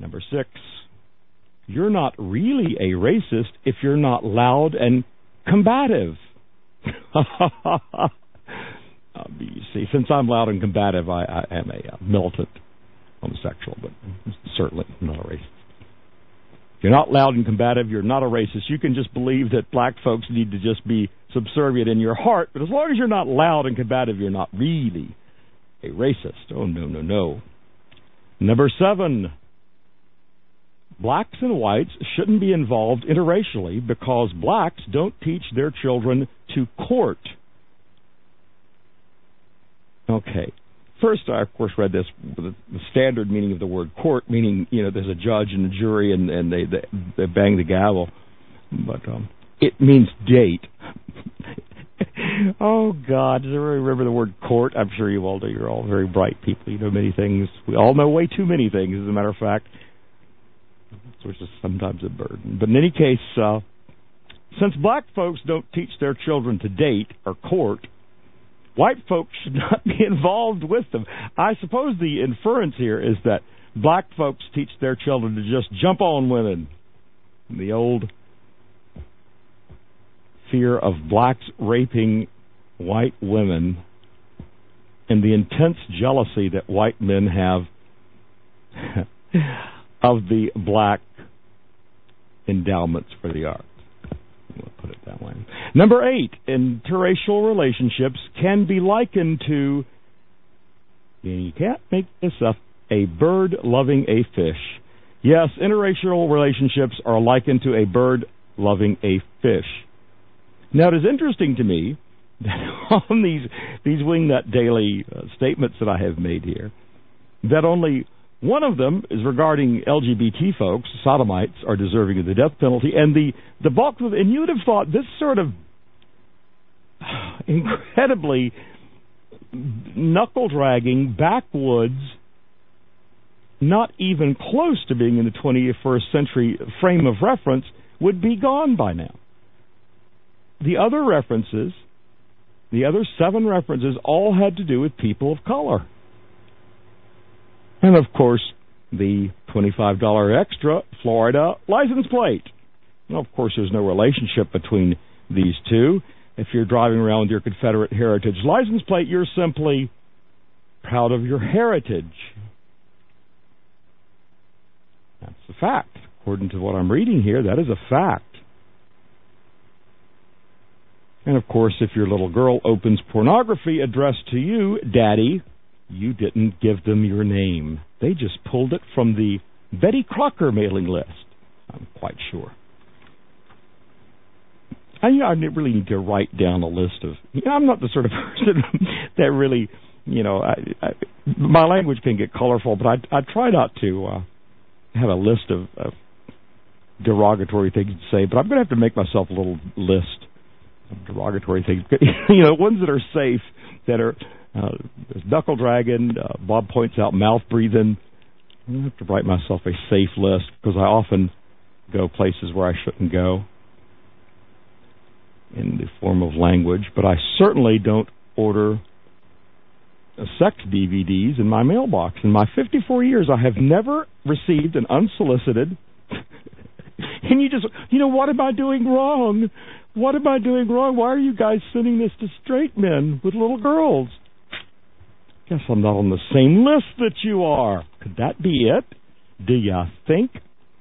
Number six, you're not really a racist if you're not loud and combative. uh, you see, since I'm loud and combative, I, I am a uh, militant homosexual, but certainly not a racist. If you're not loud and combative, you're not a racist. You can just believe that black folks need to just be subservient in your heart, but as long as you're not loud and combative, you're not really a racist. Oh, no, no, no. Number seven, blacks and whites shouldn't be involved interracially because blacks don't teach their children to court. Okay. First, I, of course, read this with the standard meaning of the word court, meaning, you know, there's a judge and a jury and, and they, they, they bang the gavel. But um, it means date. Oh, God. Does everybody remember the word court? I'm sure you all do. You're all very bright people. You know many things. We all know way too many things, as a matter of fact, which is sometimes a burden. But in any case, uh, since black folks don't teach their children to date or court, white folks should not be involved with them. I suppose the inference here is that black folks teach their children to just jump on women. The old fear of blacks raping white women and the intense jealousy that white men have of the black endowments for the arts. We'll put it that way. Number eight, interracial relationships can be likened to, and you can't make this up, a bird loving a fish. Yes, interracial relationships are likened to a bird loving a fish. Now, it is interesting to me that on these, these Wingnut Daily uh, statements that I have made here, that only one of them is regarding L G B T folks. Sodomites are deserving of the death penalty. And the, the bulk of, and you would have thought this sort of incredibly knuckle-dragging, backwoods, not even close to being in the twenty-first century frame of reference, would be gone by now. The other references, the other seven references, all had to do with people of color. And, of course, the twenty-five dollars extra Florida license plate. Well, of course, there's no relationship between these two. If you're driving around with your Confederate heritage license plate, you're simply proud of your heritage. That's a fact. According to what I'm reading here, that is a fact. And, of course, if your little girl opens pornography addressed to you, Daddy, you didn't give them your name. They just pulled it from the Betty Crocker mailing list, I'm quite sure. I, you know, I really need to write down a list of... You know, I'm not the sort of person that really, you know... I, I, my language can get colorful, but I, I try not to uh, have a list of, of derogatory things to say, but I'm going to have to make myself a little list of derogatory things. You know, ones that are safe, that are... Uh, there's knuckle dragging. Uh, Bob points out mouth breathing. I have to write myself a safe list because I often go places where I shouldn't go in the form of language. But I certainly don't order uh, sex D V Ds in my mailbox. In my fifty-four years, I have never received an unsolicited. And you just, you know, what am I doing wrong? What am I doing wrong? Why are you guys sending this to straight men with little girls? Guess I'm not on the same list that you are. Could that be it? Do ya think?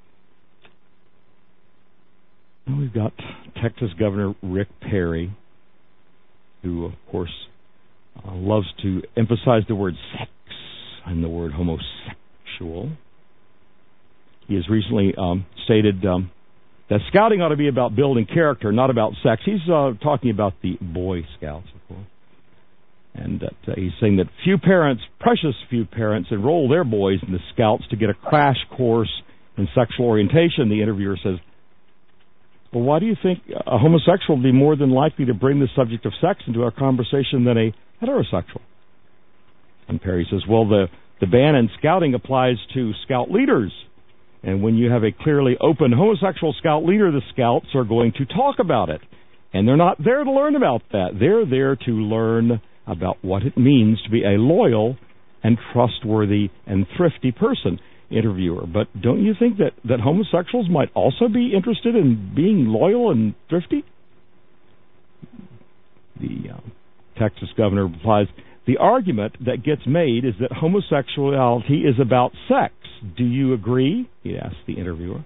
And we've got Texas Governor Rick Perry, who, of course, uh, loves to emphasize the word sex and the word homosexual. He has recently um, stated um, that scouting ought to be about building character, not about sex. He's uh, talking about the Boy Scouts, of course. And uh, he's saying that few parents, precious few parents, enroll their boys in the Scouts to get a crash course in sexual orientation. The interviewer says, well, why do you think a homosexual would be more than likely to bring the subject of sex into our conversation than a heterosexual? And Perry says, well, the, the ban in scouting applies to scout leaders. And when you have a clearly open homosexual scout leader, the Scouts are going to talk about it. And they're not there to learn about that. They're there to learn about what it means to be a loyal and trustworthy and thrifty person. interviewer, but don't you think that, that homosexuals might also be interested in being loyal and thrifty? The uh, Texas governor replies, the argument that gets made is that homosexuality is about sex. Do you agree? He asked the interviewer.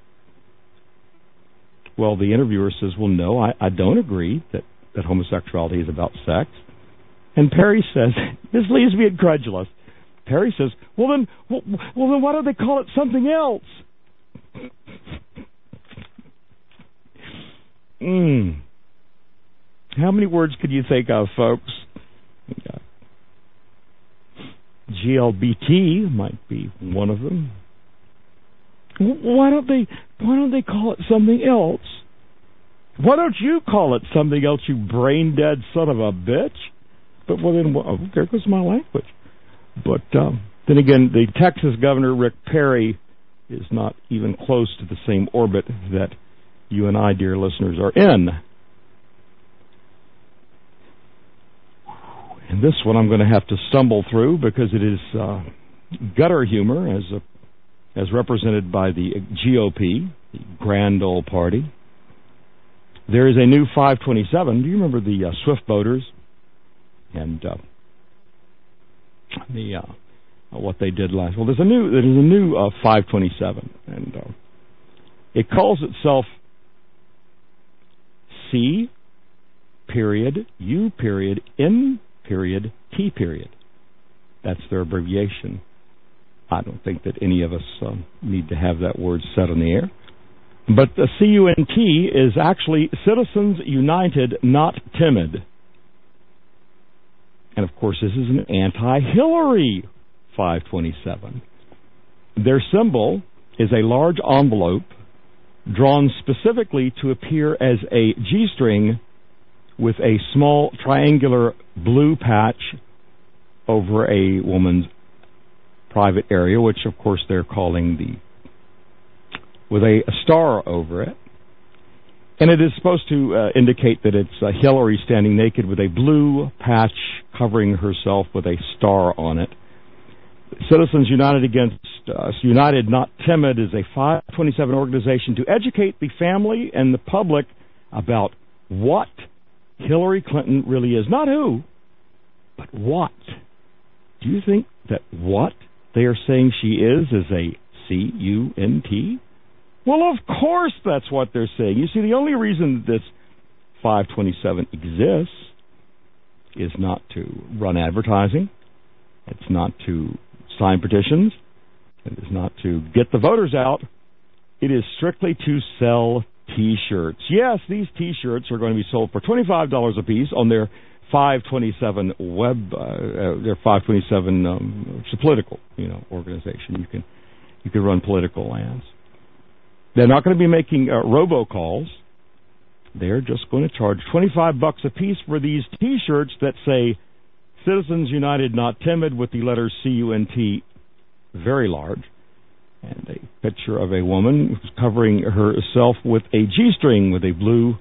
Well, the interviewer says, well, no, I, I don't agree that, that homosexuality is about sex. And Perry says, this leaves me incredulous. Perry says, well then, well, well then why don't they call it something else? mm. How many words could you think of, folks? G L B T might be one of them. Why don't they? Why don't they call it something else? Why don't you call it something else, you brain dead son of a bitch? But well, then, well, there goes my language. But um, then again, the Texas governor Rick Perry is not even close to the same orbit that you and I, dear listeners, are in. And this one I'm going to have to stumble through because it is uh, gutter humor as a, as represented by the G O P, the Grand Ole Party. There is a new five twenty-seven. Do you remember the uh, Swift boaters and uh, the uh, what they did last? Well, there's a new there's a new uh, five twenty-seven, and uh, it calls itself C period U period N period T period. That's their abbreviation. I don't think that any of us uh, need to have that word said on the air. But the C U N T is actually Citizens United, Not Timid. And of course, this is an anti-Hillary five twenty-seven. Their symbol is a large envelope drawn specifically to appear as a G-string with a small triangular blue patch over a woman's private area, which of course they're calling the, with a, a star over it. And it is supposed to uh, indicate that it's uh, Hillary standing naked with a blue patch covering herself with a star on it. Citizens United Against uh, United Not Timid is a five twenty-seven organization to educate the family and the public about what Hillary Clinton really is. Not who, but what. Do you think that what they are saying she is is a C U N T? Well, of course that's what they're saying. You see, the only reason this five twenty-seven exists is not to run advertising. It's not to sign petitions. It is not to get the voters out. It is strictly to sell T-shirts. Yes, these T-shirts are going to be sold for twenty-five dollars a piece on their five twenty-seven web, uh, uh, their five twenty-seven um, it's a political, you know, organization. You can you can run political ads. They're not going to be making uh, robocalls. They're just going to charge twenty-five bucks a piece for these T-shirts that say Citizens United Not Timid with the letters C U N T very large, and a picture of a woman who's covering herself with a G-string with a blue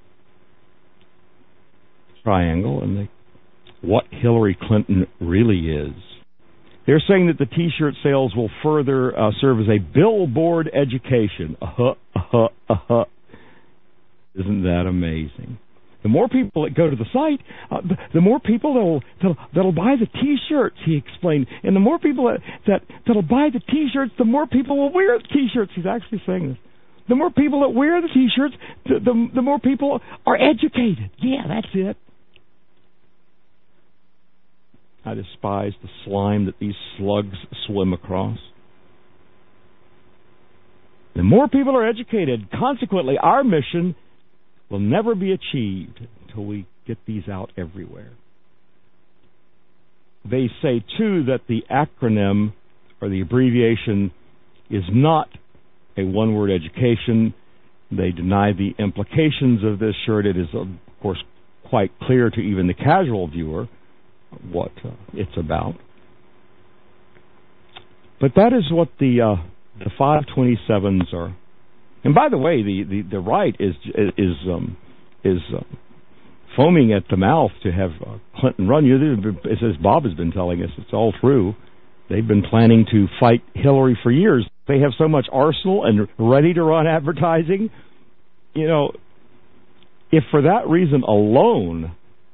triangle, and the, what Hillary Clinton really is. They're saying that the T-shirt sales will further uh, serve as a billboard education. Uh-huh, uh-huh, uh-huh. Isn't that amazing? The more people that go to the site, uh, the, the more people that'll, that'll that'll buy the T-shirts, he explained. And the more people that, that, that'll buy the T-shirts, the more people will wear the T-shirts. He's actually saying this. The more people that wear the T-shirts, the, the, the more people are educated. Yeah, that's it. I despise the slime that these slugs swim across. The more people are educated, consequently, our mission will never be achieved until we get these out everywhere. They say, too, that the acronym or the abbreviation is not a one-word education. They deny the implications of this shirt. It is, of course, quite clear to even the casual viewer what uh, it's about. But that is what the uh, the five twenty-sevens are. And by the way, the, the, the right is is um, is uh, foaming at the mouth to have uh, Clinton run. You, as Bob has been telling us, it's all true. they've been planning to fight Hillary for years. They have so much arsenal and ready to run advertising. You know, if for that reason alone...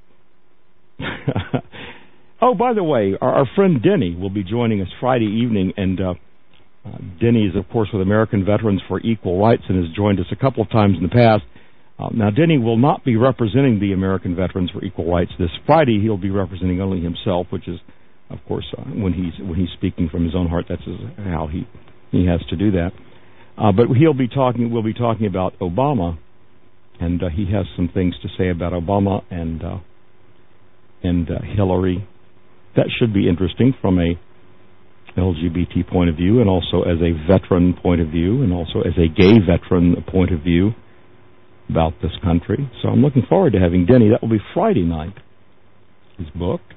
Oh, by the way, our, our friend Denny will be joining us Friday evening, and uh, uh, Denny is, of course, with American Veterans for Equal Rights and has joined us a couple of times in the past. Uh, now, Denny will not be representing the American Veterans for Equal Rights this Friday. He'll be representing only himself, which is, of course, uh, when he's when he's speaking from his own heart, that's his, how he he has to do that. Uh, but he'll be talking. We'll be talking about Obama, and uh, he has some things to say about Obama and uh, and uh, Hillary. That should be interesting from a L G B T point of view, and also as a veteran point of view, and also as a gay veteran point of view about this country. So I'm looking forward to having Denny. That will be Friday night. He's booked.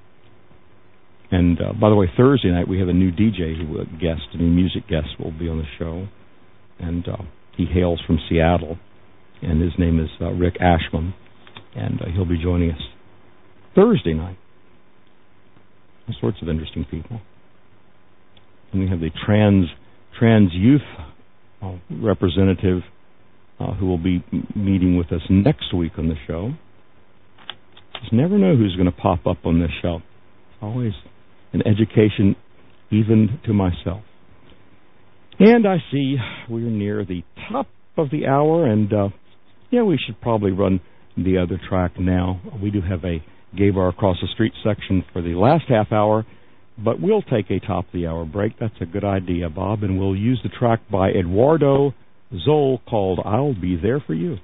And uh, by the way, Thursday night we have a new D J who will guest, a new music guest will be on the show. And uh, he hails from Seattle, and his name is uh, Rick Ashman, and uh, he'll be joining us Thursday night. All sorts of interesting people. And we have the trans trans youth uh, representative uh, who will be m- meeting with us next week on the show. Just never know who's going to pop up on this show. Always an education even to myself. And I see we're near the top of the hour, and uh, yeah, we should probably run the other track now. We do have a Gay Bar Across the Street section for the last half hour, but we'll take a top-of-the-hour break. That's a good idea, Bob, and we'll use the track by Eduardo Zoll called I'll Be There For You.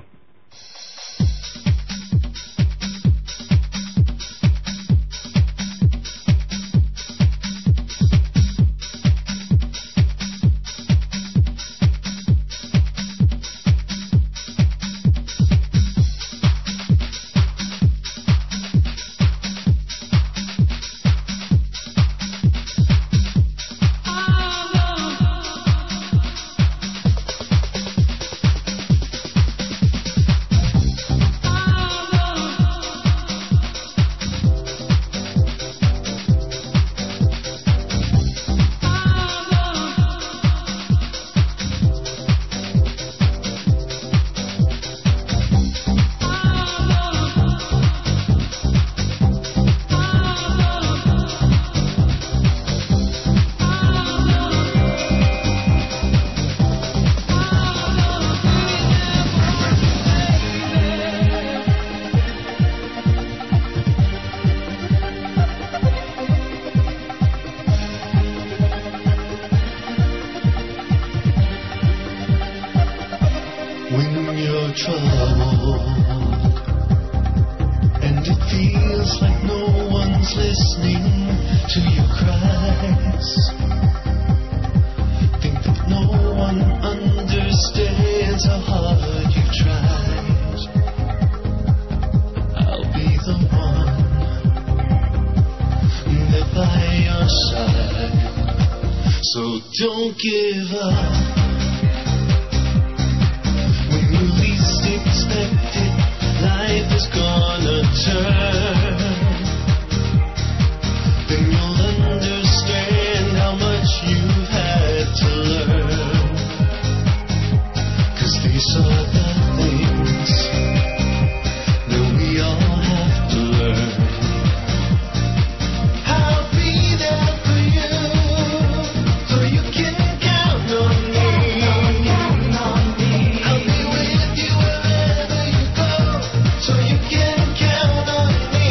So you can count on me.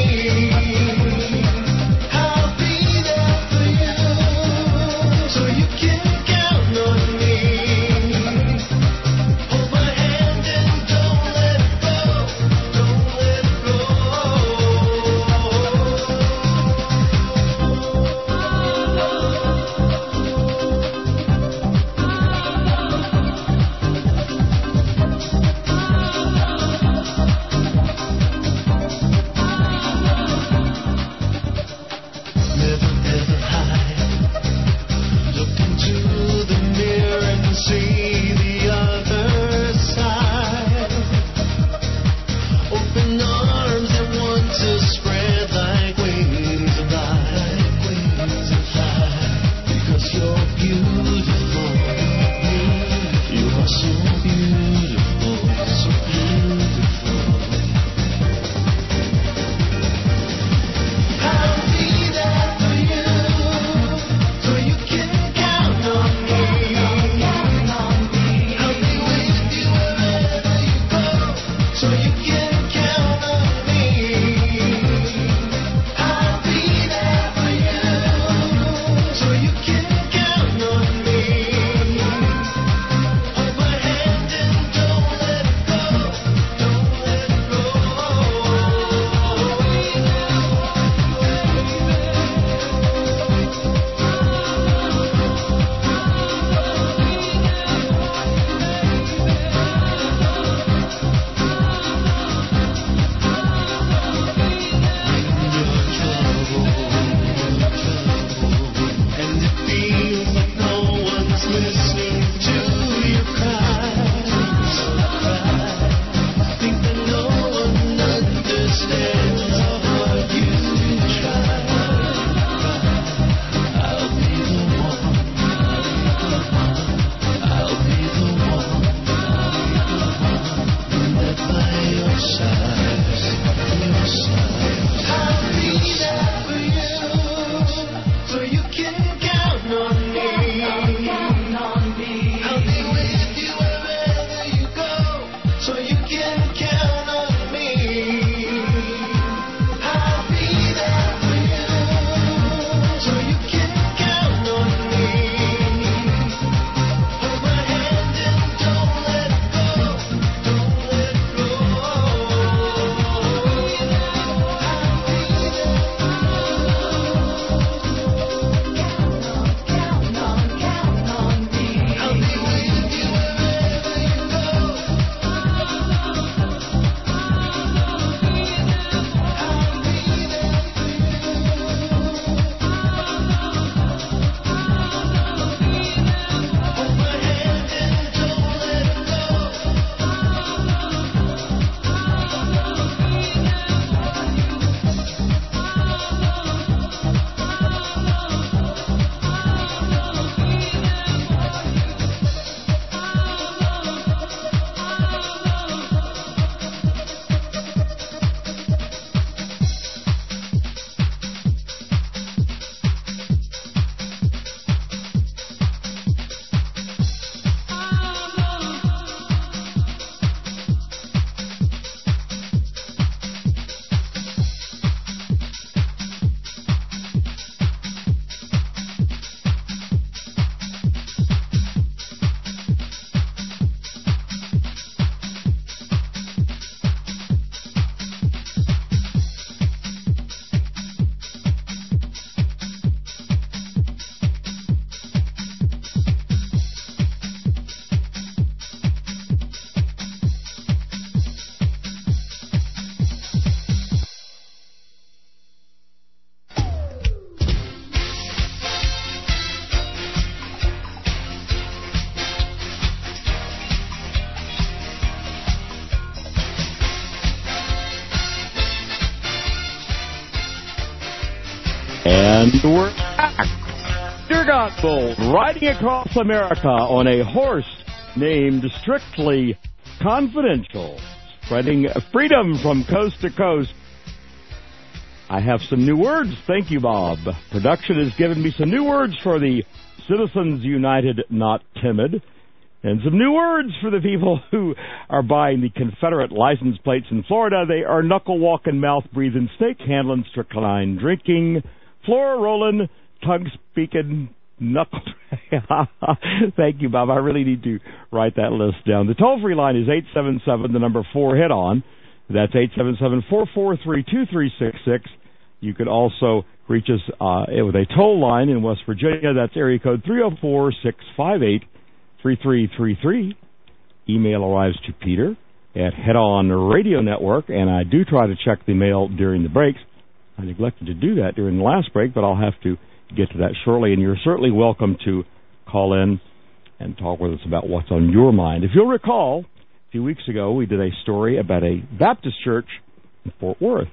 gospel, riding across America on a horse named Strictly Confidential, spreading freedom from coast to coast. I have some new words. Thank you, Bob. Production has given me some new words for the Citizens United Not Timid, and some new words for the people who are buying the Confederate license plates in Florida. They are knuckle-walking, mouth-breathing, snake-handling, strychnine drinking, floor-rolling, tongue-speaking, knuckle... Thank you, Bob. I really need to write that list down. The toll-free line is eight seven seven, the number four, head on. That's eight seven seven, four four three, two three six six. You can also reach us uh, with a toll line in West Virginia. That's area code three oh four, six five eight, three three three three. Email arrives to Peter at Head On Radio Network, and I do try to check the mail during the breaks. I neglected to do that during the last break, but I'll have to get to that shortly, and you're certainly welcome to call in and talk with us about what's on your mind. If you'll recall, a few weeks ago we did a story about a Baptist church in Fort Worth.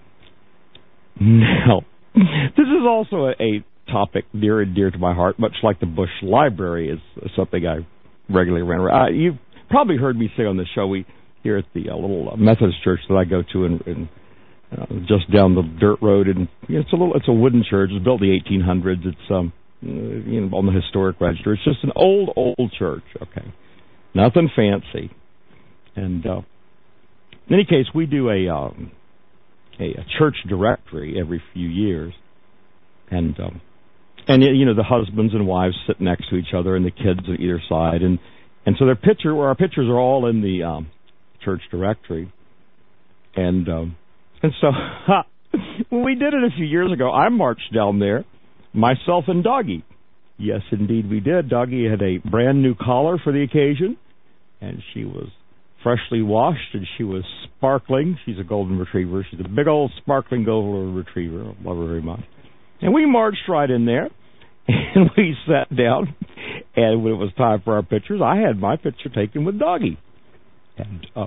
Now, this is also a, a topic near and dear to my heart, much like the Bush Library is something I regularly ran around. Uh, you've probably heard me say on the show, we here at the uh, little Methodist church that I go to in, in uh, just down the dirt road, and you know, it's a little, it's a wooden church. It was built in the eighteen hundreds. It's um, you know, on the historic register. It's just an old, old church. Okay, nothing fancy. And uh, in any case, we do a, um, a a church directory every few years, and um, and you know the husbands and wives sit next to each other, and the kids on either side, and and so their picture, or our pictures are all in the um, church directory, and um, and so when we did it a few years ago, I marched down there, myself and Doggy. Yes, indeed, we did. Doggy had a brand new collar for the occasion, and she was freshly washed, and she was sparkling. She's a golden retriever. She's a big old sparkling golden retriever. I love her very much. And we marched right in there, and we sat down, and when it was time for our pictures, I had my picture taken with Doggy. And, uh,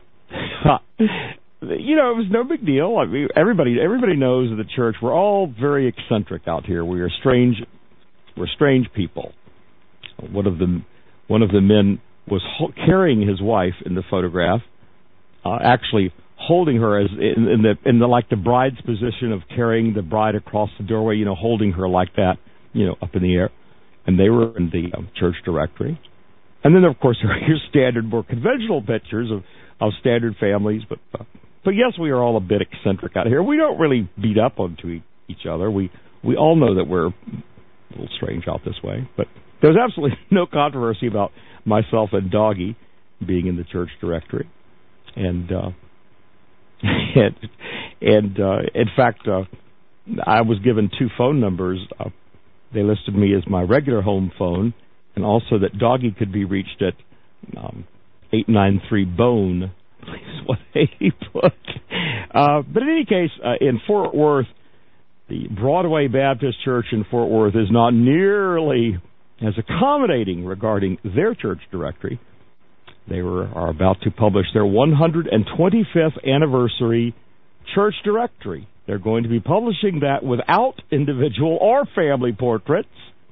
you know, it was no big deal. I mean, everybody, everybody knows at the church we're all very eccentric out here. We are strange, we're strange people. One of the, one of the men was ho- carrying his wife in the photograph, uh, actually holding her as in, in the in the like the bride's position of carrying the bride across the doorway, you know, holding her like that, you know, up in the air. And they were in the um, church directory. And then, of course, there are your standard, more conventional pictures of, of standard families. But uh, but yes, we are all a bit eccentric out here. We don't really beat up onto e- each other. We we all know that we're a little strange out this way. But there's absolutely no controversy about myself and Doggy being in the church directory. And uh, and, and uh, in fact, uh, I was given two phone numbers. Uh, they listed me as my regular home phone, and also that Doggy could be reached at um, eight nine three bone, is what he put. Uh, but in any case, uh, in Fort Worth, the Broadway Baptist Church in Fort Worth is not nearly as accommodating regarding their church directory. They were are about to publish their one hundred twenty-fifth anniversary church directory. They're going to be publishing that without individual or family portraits.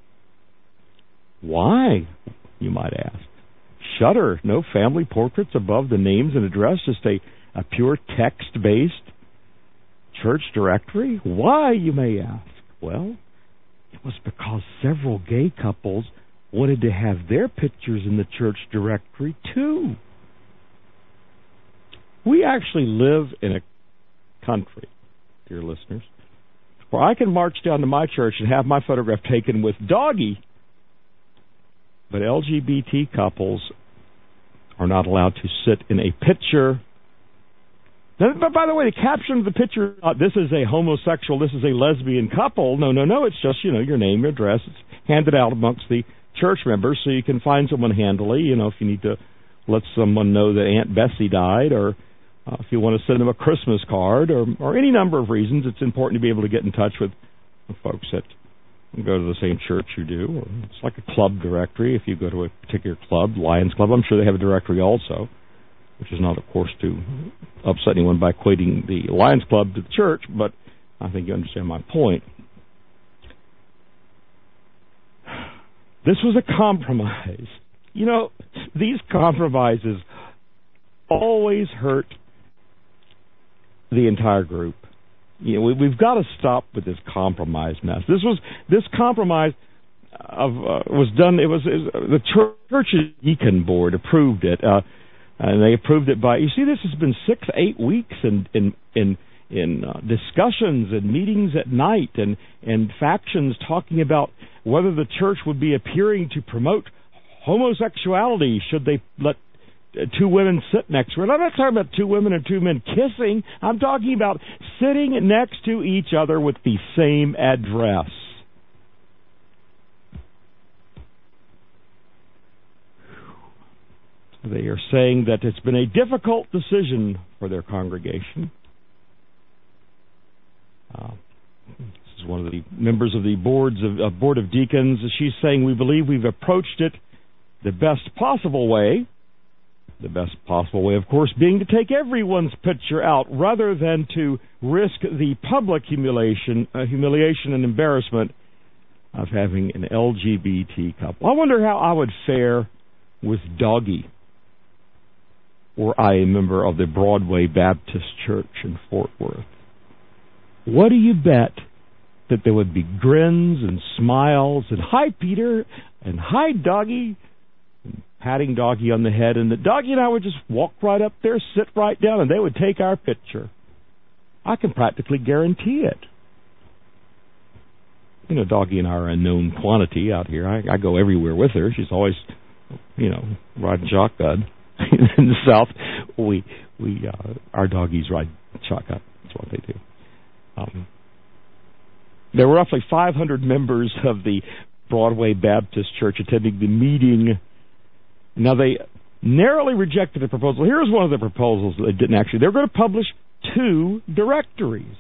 Why, you might ask? Shudder, no family portraits above the names and address, just a, a pure text-based church directory? Why, you may ask? Well, it was because several gay couples wanted to have their pictures in the church directory, too. We actually live in a country, dear listeners, where I can march down to my church and have my photograph taken with Doggy, but L G B T couples are not allowed to sit in a picture. Now, but by the way, the caption of the picture, uh, this is a homosexual, this is a lesbian couple. No, no, no, it's just, you know, your name, your address. It's handed out amongst the church members so you can find someone handily, you know, if you need to let someone know that Aunt Bessie died, or uh, if you want to send them a Christmas card, or, or any number of reasons. It's important to be able to get in touch with folks that go to the same church you do. Or it's like a club directory. If you go to a particular club, Lions Club, I'm sure they have a directory also, which is not, of course, to upset anyone by equating the Lions Club to the church, but I think you understand my point. This was a compromise. You know, these compromises always hurt the entire group. You know, we, we've got to stop with this compromise mess. This was this compromise of uh, was done. It was, it was the church's deacon board approved it, uh, and they approved it by. You see, this has been six, eight weeks in in in in uh, discussions and meetings at night, and and factions talking about whether the church would be appearing to promote homosexuality should they let two women sit next to her. I'm not talking about two women and two men kissing. I'm talking about sitting next to each other with the same address. They are saying that it's been a difficult decision for their congregation. Uh, this is one of the members of the boards of uh, Board of Deacons. She's saying, we believe we've approached it the best possible way. The best possible way, of course, being to take everyone's picture out rather than to risk the public humiliation, uh, humiliation and embarrassment of having an L G B T couple. I wonder how I would fare with Doggy, were I a member of the Broadway Baptist Church in Fort Worth. What do you bet that there would be grins and smiles and hi, Peter, and hi, Doggy, and patting Doggy on the head, and the Doggy and I would just walk right up there, sit right down, and they would take our picture. I can practically guarantee it. You know, Doggy and I are a known quantity out here. I, I go everywhere with her. She's always, you know, riding shotgun. In the South, we we uh, our doggies ride shotgun. That's what they do. Um, there were roughly five hundred members of the Broadway Baptist Church attending the meeting. Now, they narrowly rejected the proposal. Here's one of the proposals that they didn't actually. They're going to publish two directories.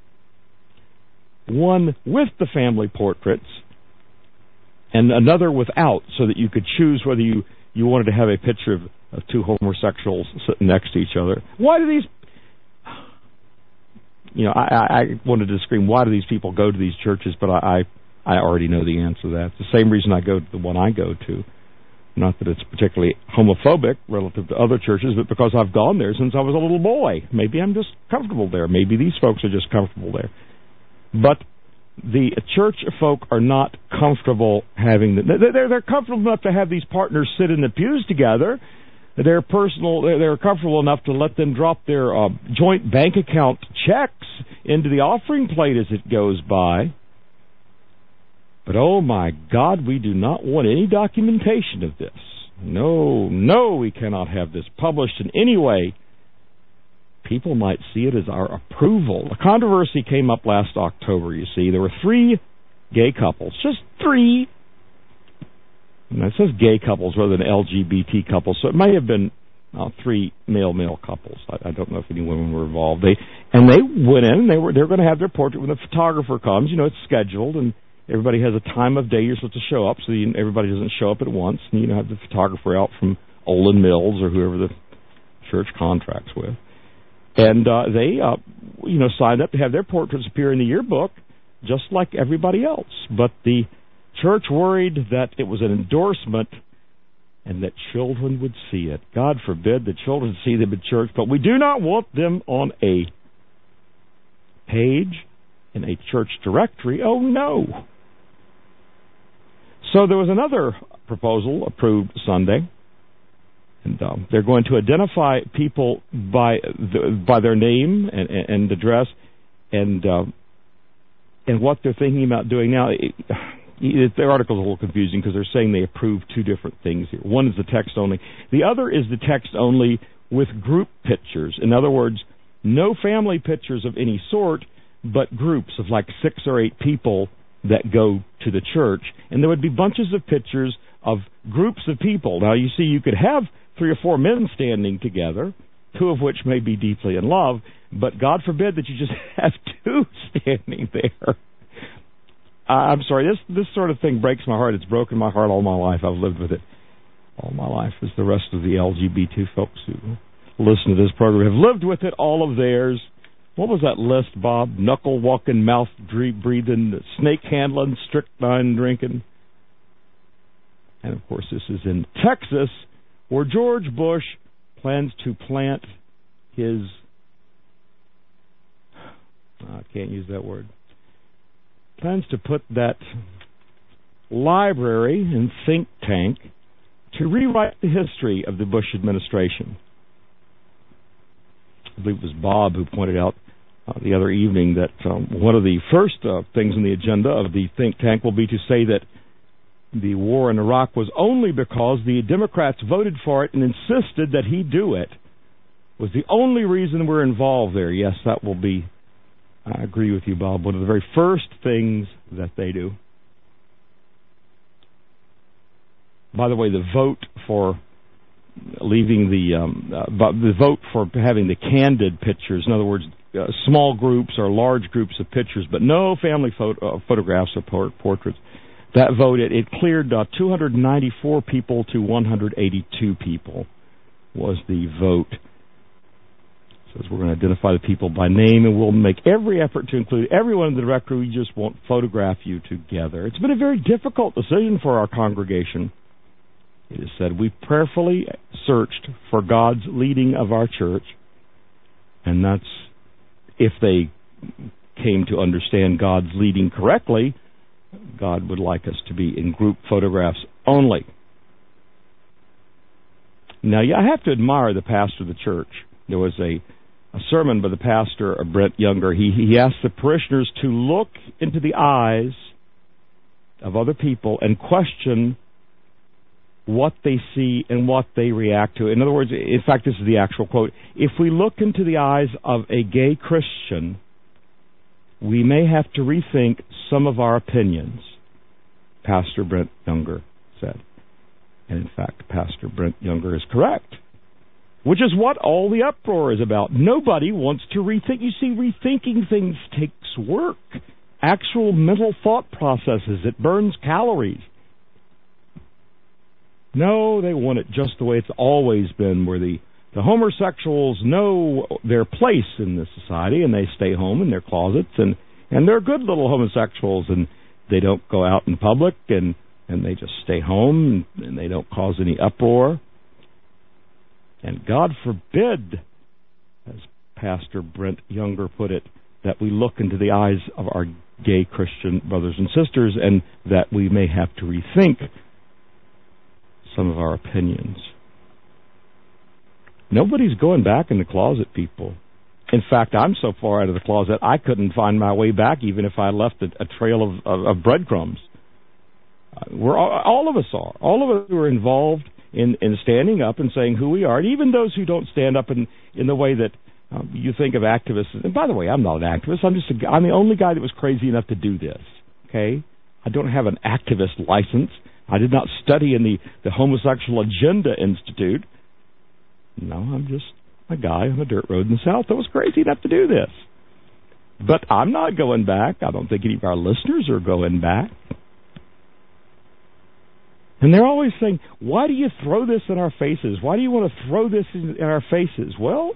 One with the family portraits and another without, so that you could choose whether you, you wanted to have a picture of, of two homosexuals sitting next to each other. Why do these... You know, I, I wanted to scream, why do these people go to these churches? But I, I, I already know the answer to that. It's the same reason I go to the one I go to. Not that it's particularly homophobic relative to other churches, but because I've gone there since I was a little boy. Maybe I'm just comfortable there. Maybe these folks are just comfortable there. But the church folk are not comfortable having... The, they're, they're comfortable enough to have these partners sit in the pews together. They're personal. They're comfortable enough to let them drop their uh, joint bank account checks into the offering plate as it goes by. But oh my God, we do not want any documentation of this. No, no, we cannot have this published in any way. People might see it as our approval. A controversy came up last October, you see. There were three gay couples, just three. And it says gay couples rather than L G B T couples, so it may have been uh, three male-male couples. I, I don't know if any women were involved. They and they went in. And they were they're going to have their portrait when the photographer comes. You know, it's scheduled, and everybody has a time of day you're supposed to show up, so you, everybody doesn't show up at once. And you know, have the photographer out from Olin Mills or whoever the church contracts with, and uh, they uh, you know signed up to have their portraits appear in the yearbook, just like everybody else. But the church worried that it was an endorsement and that children would see it. God forbid that children see them in church, but we do not want them on a page in a church directory. Oh, no. So there was another proposal approved Sunday, and um, they're going to identify people by the, by their name and, and address and, uh, and what they're thinking about doing now. It, The article's a little confusing because they're saying they approve two different things here. One is the text only. The other is the text only with group pictures. In other words, no family pictures of any sort, but groups of like six or eight people that go to the church. And there would be bunches of pictures of groups of people. Now, you see, you could have three or four men standing together, two of which may be deeply in love, but God forbid that you just have two standing there. I'm sorry, this this sort of thing breaks my heart. It's broken my heart all my life. I've lived with it all my life, as the rest of the L G B T folks who listen to this program have lived with it, all of theirs. What was that list, Bob? Knuckle-walking, mouth-breathing, snake-handling, strychnine drinking. And, of course, this is in Texas, where George Bush plans to plant his, I can't use that word, plans to put that library and think tank to rewrite the history of the Bush administration. I believe it was Bob who pointed out uh, the other evening that um, one of the first uh, things on the agenda of the think tank will be to say that the war in Iraq was only because the Democrats voted for it and insisted that he do it. Was the only reason we're involved there. Yes, that will be, I agree with you, Bob, one of the very first things that they do. By the way, the vote for leaving the um, uh, the vote for having the candid pictures, in other words, uh, small groups or large groups of pictures, but no family photo, uh, photographs or por- portraits. That vote, it, it cleared uh, two hundred ninety-four people to one hundred eighty-two people was the vote. It says we're going to identify the people by name, and we'll make every effort to include everyone in the directory. We just won't photograph you together. It's been a very difficult decision for our congregation. It is said we prayerfully searched for God's leading of our church, and that's if they came to understand God's leading correctly. God would like us to be in group photographs only. Now, I have to admire the pastor of the church. There was a, a sermon by the pastor, Brent Younger. He, he asked the parishioners to look into the eyes of other people and question what they see and what they react to. In other words, in fact, this is the actual quote. If we look into the eyes of a gay Christian, we may have to rethink some of our opinions, Pastor Brent Younger said. And in fact, Pastor Brent Younger is correct, which is what all the uproar is about. Nobody wants to rethink. You see, rethinking things takes work, actual mental thought processes. It burns calories. No, they want it just the way it's always been, where the, the homosexuals know their place in this society, and they stay home in their closets, and, and they're good little homosexuals, and they don't go out in public, and, and they just stay home, and, and they don't cause any uproar. And God forbid, as Pastor Brent Younger put it, that we look into the eyes of our gay Christian brothers and sisters, and that we may have to rethink some of our opinions. Nobody's going back in the closet, people. In fact, I'm so far out of the closet, I couldn't find my way back even if I left a, a trail of, of, of breadcrumbs. Uh, we're all, all of us are. All of us who are involved in, in standing up and saying who we are, and even those who don't stand up in, in the way that um, you think of activists. And by the way, I'm not an activist. I'm just a, I'm the only guy that was crazy enough to do this. Okay? I don't have an activist license. I did not study in the, the Homosexual Agenda Institute. No, I'm just a guy on a dirt road in the South that was crazy enough to do this. But I'm not going back. I don't think any of our listeners are going back. And they're always saying, why do you throw this in our faces? Why do you want to throw this in our faces? Well,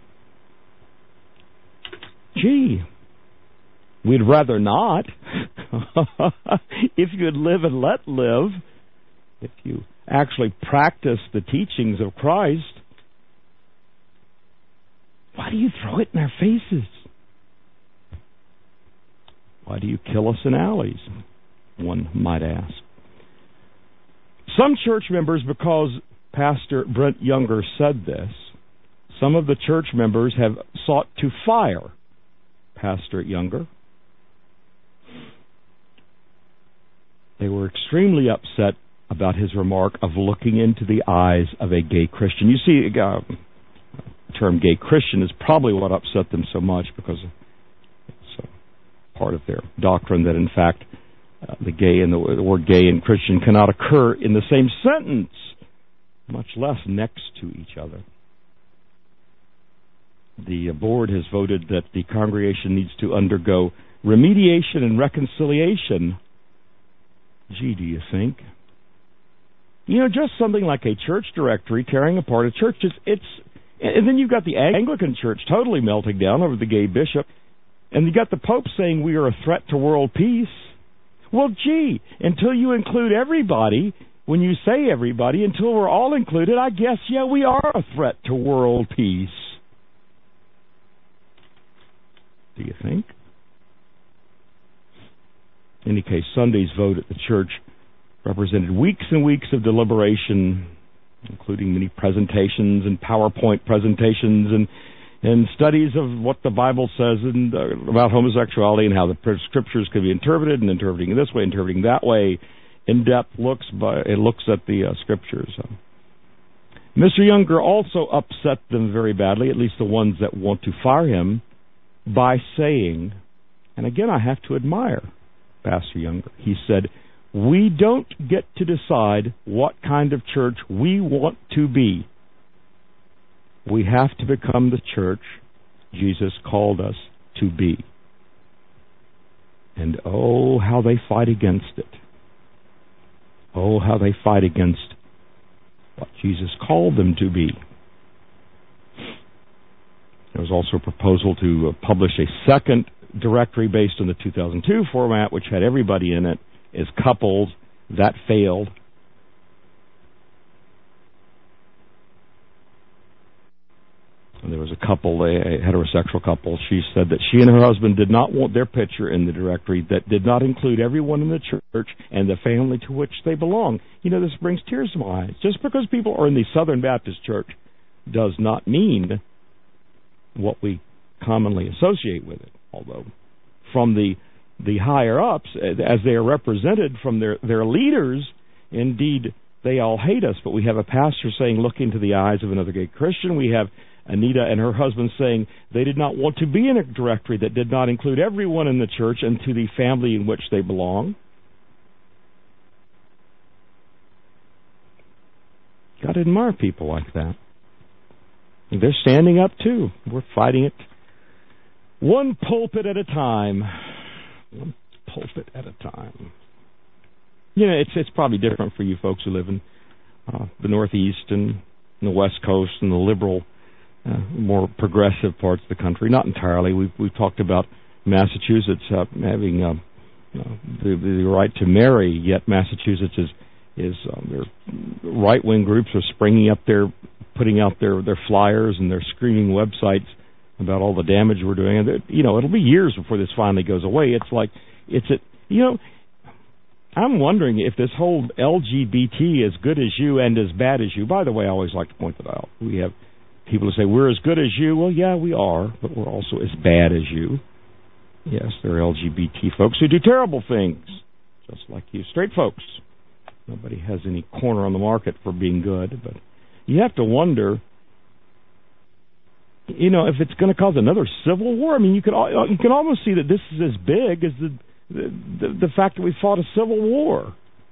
gee, we'd rather not. If you'd live and let live, if you actually practice the teachings of Christ, why do you throw it in our faces? Why do you kill us in alleys? One might ask. Some church members, because Pastor Brent Younger said this, some of the church members have sought to fire Pastor Younger. They were extremely upset about his remark of looking into the eyes of a gay Christian. You see, uh, the term gay Christian is probably what upset them so much, because it's uh, part of their doctrine that, in fact, uh, the gay and the, the word gay and Christian cannot occur in the same sentence, much less next to each other. The uh, board has voted that the congregation needs to undergo remediation and reconciliation. Gee, do you think? You know, just something like a church directory tearing apart a church. It's, it's, and then you've got the Anglican Church totally melting down over the gay bishop, and you got the Pope saying we are a threat to world peace. Well, gee, until you include everybody when you say everybody, until we're all included, I guess, yeah, we are a threat to world peace. Do you think? In any case, Sunday's vote at the church represented weeks and weeks of deliberation, including many presentations and PowerPoint presentations and and studies of what the Bible says and, uh, about homosexuality and how the scriptures could be interpreted, and interpreting this way, interpreting that way. In-depth looks by it looks at the uh, scriptures. Um, Mister Younger also upset them very badly, at least the ones that want to fire him, by saying, and again I have to admire Pastor Younger, he said, "We don't get to decide what kind of church we want to be. We have to become the church Jesus called us to be." And oh, how they fight against it. Oh, how they fight against what Jesus called them to be. There was also a proposal to uh, publish a second directory based on the two thousand two format, which had everybody in it as couples. That failed. And there was a couple, a heterosexual couple. She said that she and her husband did not want their picture in the directory that did not include everyone in the church and the family to which they belong. You know, this brings tears to my eyes. Just because people are in the Southern Baptist Church does not mean what we commonly associate with it. Although from the the higher ups, as they are represented from their, their leaders, indeed, they all hate us. But we have a pastor saying, look into the eyes of another gay Christian. We have Anita and her husband saying they did not want to be in a directory that did not include everyone in the church and to the family in which they belong. Got to admire people like that. They're standing up too. We're fighting it one pulpit at a time. One pulpit at a time. You know, it's it's probably different for you folks who live in uh, the Northeast and the West Coast and the liberal, uh, more progressive parts of the country. Not entirely. We've we've talked about Massachusetts uh, having uh, uh, the, the right to marry, yet Massachusetts is is um, their right wing groups are springing up there, putting out their their flyers and their screaming websites about all the damage we're doing. And you know, it'll be years before this finally goes away. It's like it's a you know. I'm wondering if this whole L G B T as good as you and as bad as you. By the way, I always like to point that out. We have people who say, we're as good as you. Well, yeah, we are, but we're also as bad as you. Yes, there are L G B T folks who do terrible things, just like you straight folks. Nobody has any corner on the market for being good, but you have to wonder, you know, if it's going to cause another civil war. I mean, you could you can almost see that this is as big as the The, the, the fact that we fought a civil war,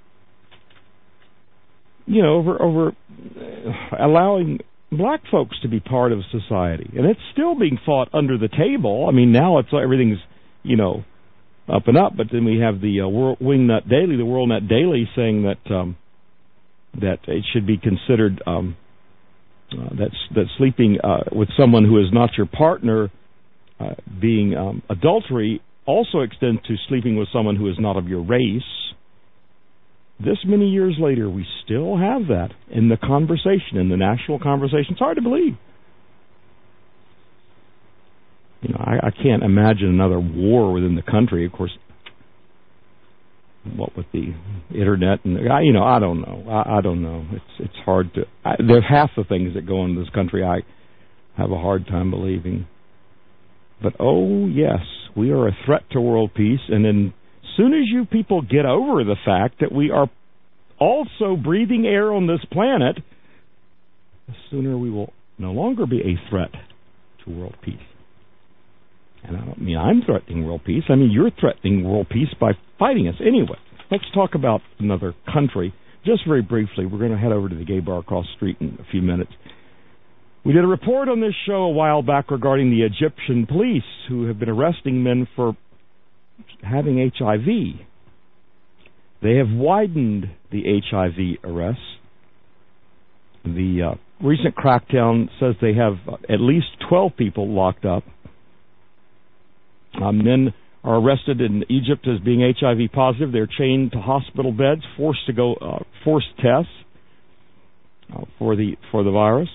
you know, over over allowing black folks to be part of society, and it's still being fought under the table. I mean, now it's everything's, you know, up and up. But then we have the uh, World, Wingnut Daily, the World Net Daily, saying that um, that it should be considered um, uh, that that sleeping uh, with someone who is not your partner uh, being um, adultery also extends to sleeping with someone who is not of your race. This many years later, we still have that in the conversation, in the national conversation. It's hard to believe. You know, I, I can't imagine another war within the country. Of course, what with the internet and you know, I don't know. I, I don't know. It's it's hard to. I, there are half the things that go on in this country I have a hard time believing. But oh yes, we are a threat to world peace, and then as soon as you people get over the fact that we are also breathing air on this planet, the sooner we will no longer be a threat to world peace. And I don't mean I'm threatening world peace. I mean you're threatening world peace by fighting us. Anyway, let's talk about another country. Just very briefly, we're going to head over to the gay bar across the street in a few minutes. We did a report on this show a while back regarding the Egyptian police who have been arresting men for having H I V. They have widened the H I V arrests. The uh, recent crackdown says they have at least twelve people locked up. Uh, men are arrested in Egypt as being H I V positive. They're chained to hospital beds, forced to go uh, forced tests uh, for the for the virus.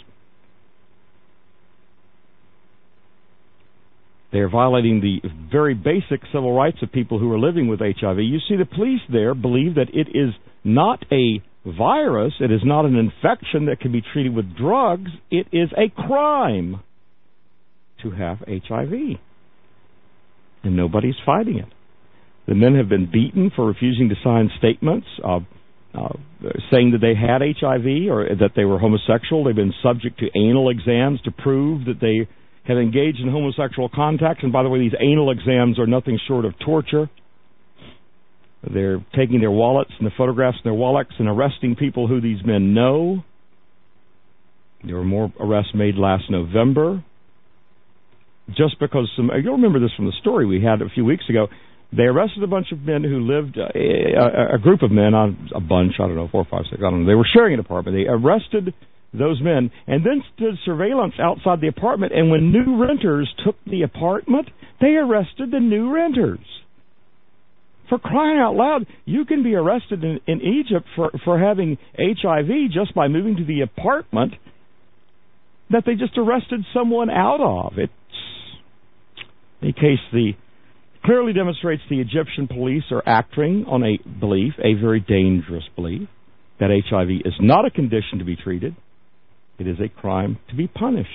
They're violating the very basic civil rights of people who are living with H I V. You see, the police there believe that it is not a virus, it is not an infection that can be treated with drugs, it is a crime to have H I V. And nobody's fighting it. The men have been beaten for refusing to sign statements uh, uh, saying that they had H I V or that they were homosexual. They've been subject to anal exams to prove that they have engaged in homosexual contact. And by the way, these anal exams are nothing short of torture. They're taking their wallets and the photographs in their wallets and arresting people who these men know. There were more arrests made last November. Just because some, you'll remember this from the story we had a few weeks ago. They arrested a bunch of men who lived, uh, a, a group of men, on a bunch, I don't know, four, five, six, I don't know. They were sharing an apartment. They arrested those men and then stood surveillance outside the apartment. And when new renters took the apartment, they arrested the new renters. For crying out loud, you can be arrested in, in Egypt for, for having H I V just by moving to the apartment that they just arrested someone out of. It's a case the clearly demonstrates the Egyptian police are acting on a belief, a very dangerous belief, that H I V is not a condition to be treated. It is a crime to be punished.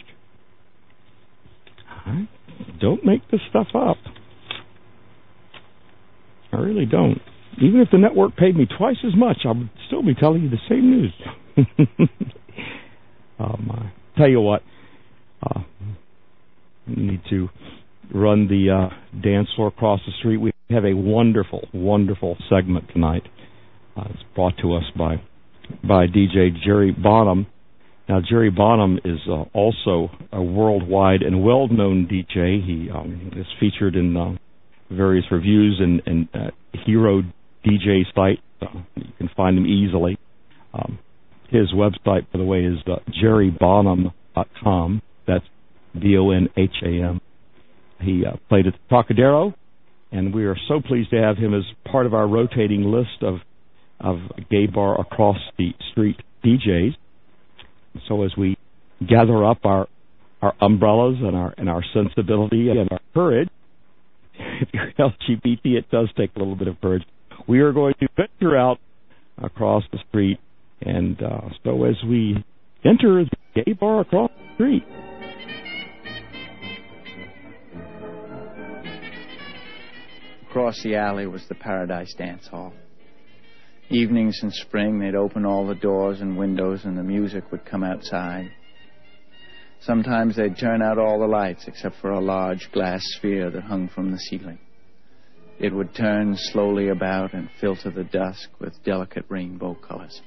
Right? Don't make this stuff up. I really don't. Even if the network paid me twice as much, I would still be telling you the same news. Oh, my. Tell you what, uh, we need to run the uh, dance floor across the street. We have a wonderful, wonderful segment tonight. Uh, it's brought to us by by D J Jerry Bonham. Now, Jerry Bonham is uh, also a worldwide and well-known D J. He um, is featured in uh, various reviews and, and uh, Hero D J site. Uh, you can find him easily. Um, his website, by the way, is uh, jerry bonham dot com. That's B O N H A M. He uh, played at the Trocadero, and we are so pleased to have him as part of our rotating list of of gay bar across the street D Js. So as we gather up our our umbrellas and our and our sensibility and our courage, if you're L G B T, it does take a little bit of courage. We are going to venture out across the street, and uh, so as we enter the gay bar across the street, across the alley was the Paradise Dance Hall. Evenings in spring, they'd open all the doors and windows and the music would come outside. Sometimes they'd turn out all the lights except for a large glass sphere that hung from the ceiling. It would turn slowly about and filter the dusk with delicate rainbow colors.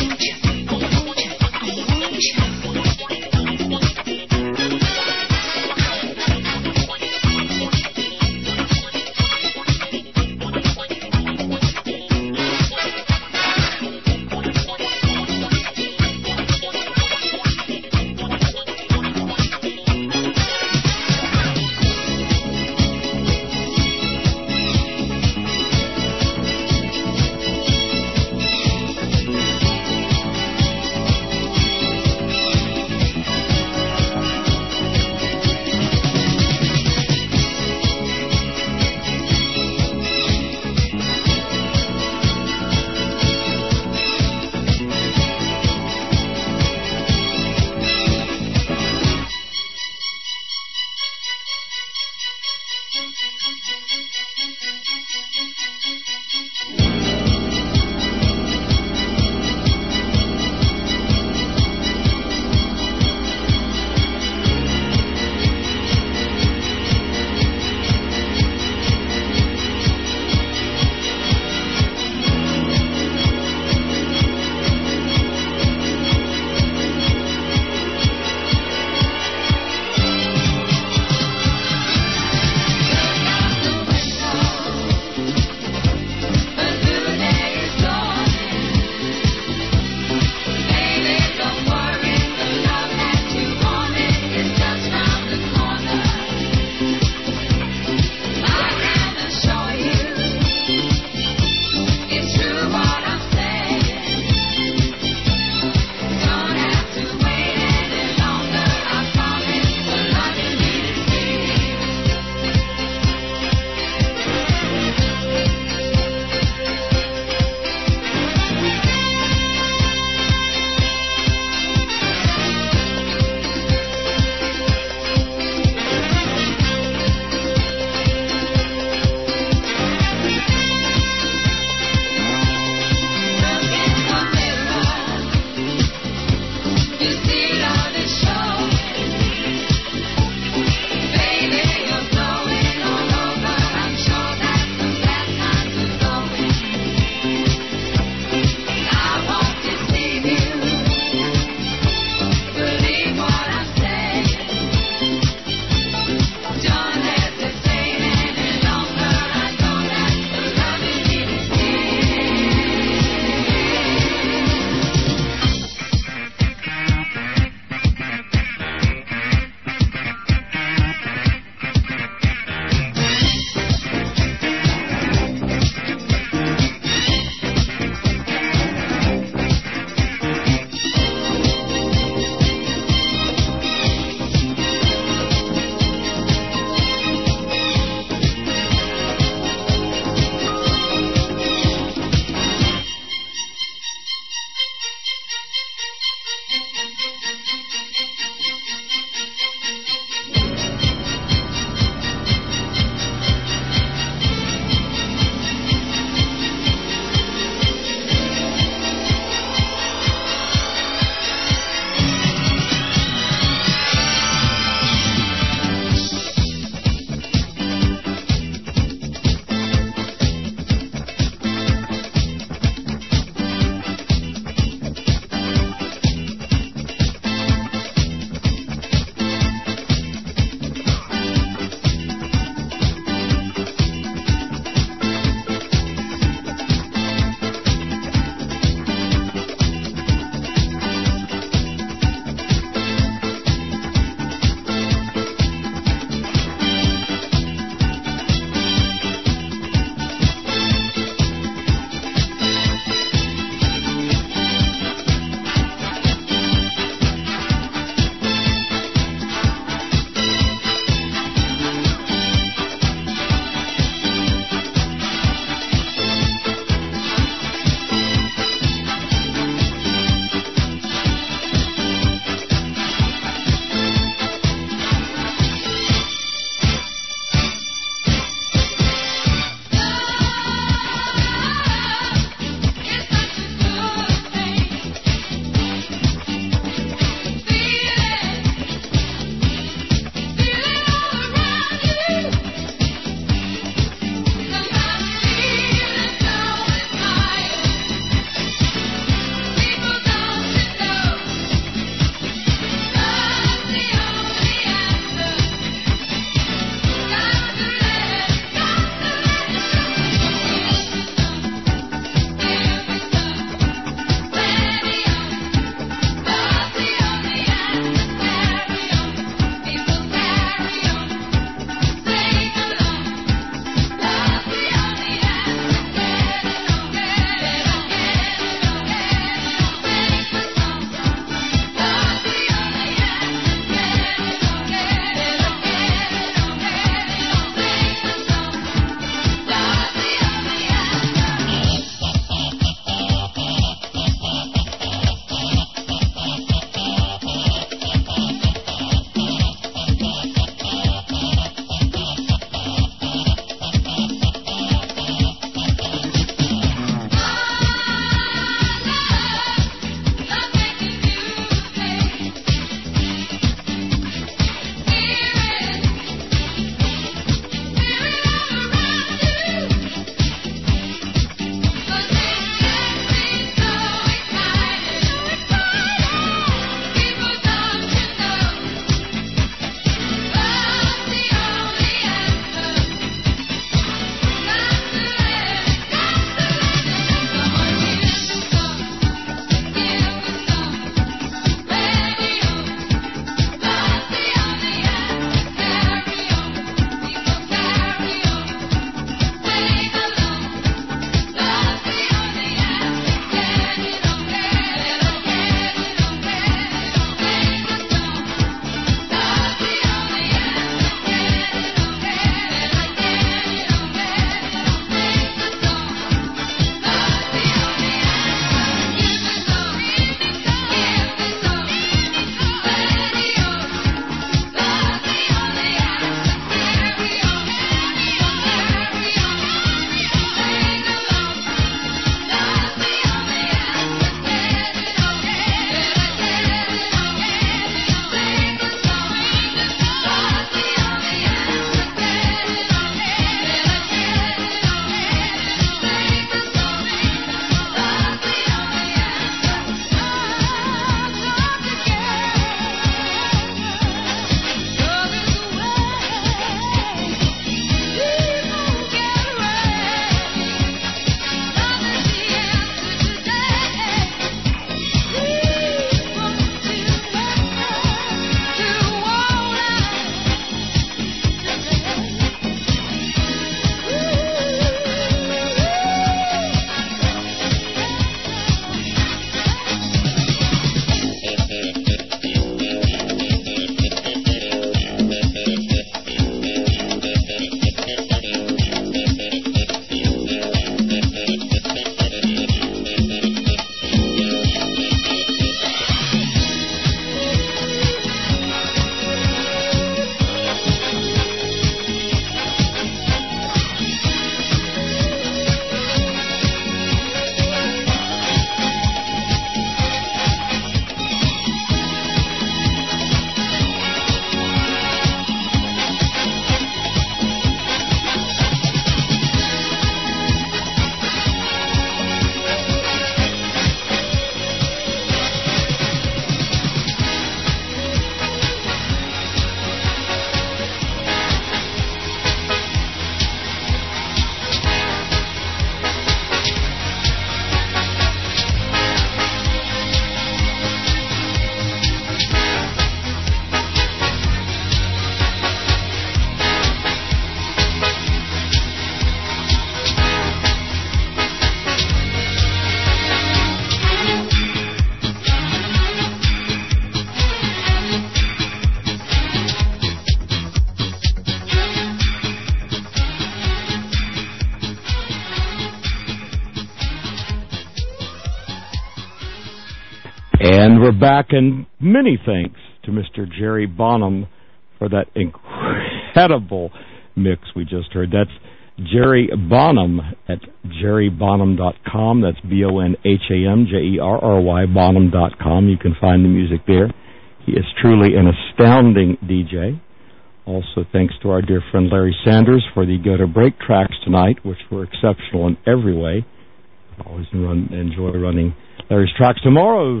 And we're back, and many thanks to Mister Jerry Bonham for that incredible mix we just heard. That's Jerry Bonham at jerry bonham dot com. That's B O N H A M J E R R Y, bonham dot com. You can find the music there. He is truly an astounding D J. Also, thanks to our dear friend Larry Sanders for the Go to Break tracks tonight, which were exceptional in every way. Always run, enjoy running Larry's tracks. Tomorrow's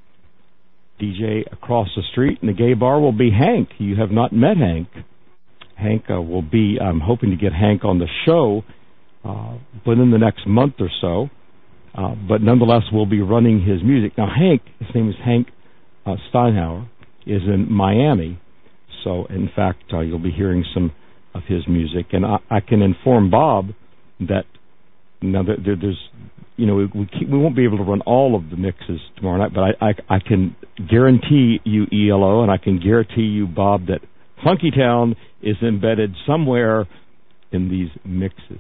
D J across the street in the gay bar will be Hank. You have not met Hank. Hank uh, will be, I'm hoping to get Hank on the show uh, within the next month or so. Uh, but nonetheless, we'll be running his music. Now, Hank, his name is Hank uh, Steinhauer, is in Miami. So, in fact, uh, you'll be hearing some of his music. And I, I can inform Bob that now there, there, there's, you know, we we, keep, we won't be able to run all of the mixes tomorrow night, but I, I, I can guarantee you, E L O, and I can guarantee you, Bob, that Funky Town is embedded somewhere in these mixes,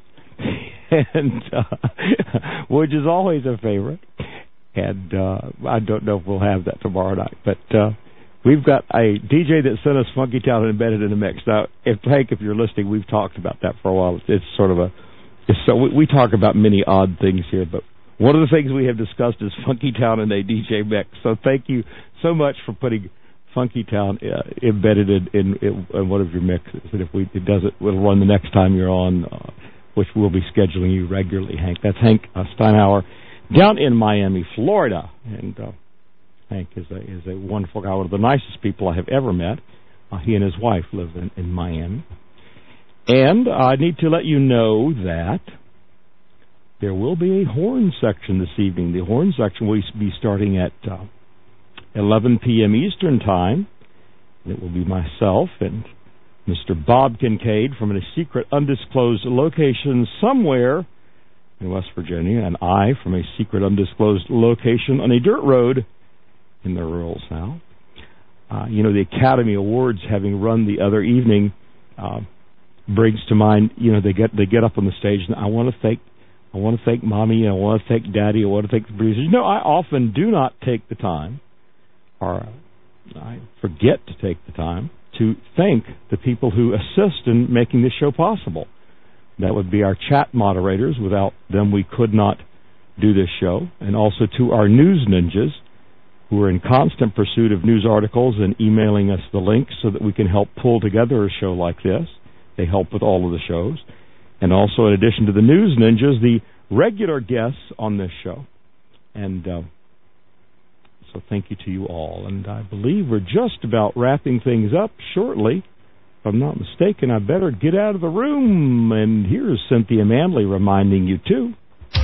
and uh, which is always a favorite. And uh, I don't know if we'll have that tomorrow night, but uh, we've got a D J that sent us Funky Town embedded in the mix. Now, if Hank, if you're listening, we've talked about that for a while. It's, it's sort of a it's so we, we talk about many odd things here, but one of the things we have discussed is Funky Town in a D J mix. So thank you so much for putting Funky Town uh, embedded in, in, in one of your mixes. And if we it does it, we'll run the next time you're on, uh, which we'll be scheduling you regularly, Hank. That's Hank uh, Steinhauer down in Miami, Florida. And uh, Hank is a, is a wonderful guy, one of the nicest people I have ever met. Uh, he and his wife live in, in Miami. And I need to let you know that there will be a horn section this evening. The horn section will be starting at uh, eleven p.m. Eastern Time. It will be myself and Mister Bob Kincaid from a secret, undisclosed location somewhere in West Virginia, and I from a secret, undisclosed location on a dirt road in the rural South. Uh, you know, the Academy Awards, having run the other evening, uh, brings to mind, you know, they get they get up on the stage, and I want to thank I want to thank Mommy, and I want to thank Daddy, I want to thank the producers. You know, I often do not take the time, or I forget to take the time, to thank the people who assist in making this show possible. That would be our chat moderators. Without them, we could not do this show. And also to our news ninjas, who are in constant pursuit of news articles and emailing us the links so that we can help pull together a show like this. They help with all of the shows. And also, in addition to the news ninjas, the regular guests on this show. And uh, so thank you to you all. And I believe we're just about wrapping things up shortly. If I'm not mistaken, I better get out of the room. And here's Cynthia Manley reminding you, too.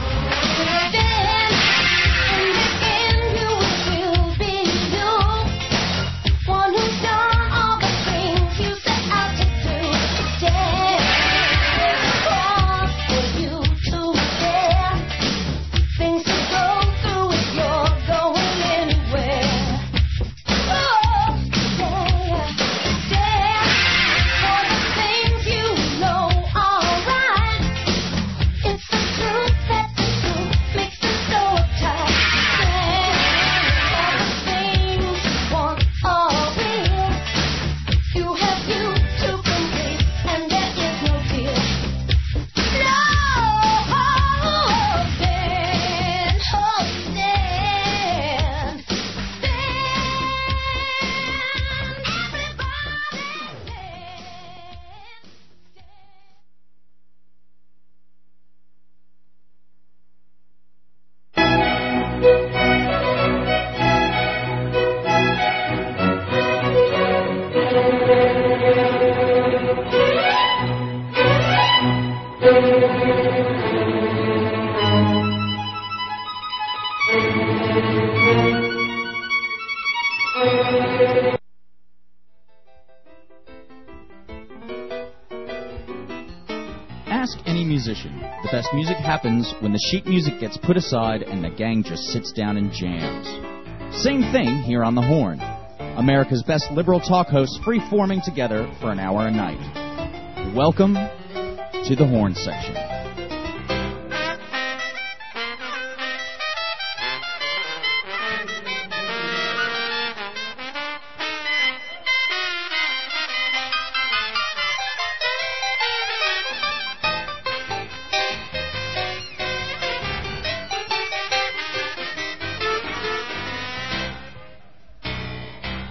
Ask any musician. The best music happens when the sheet music gets put aside and the gang just sits down and jams. Same thing here on The Horn. America's best liberal talk hosts free-forming together for an hour a night. Welcome to The Horn Section.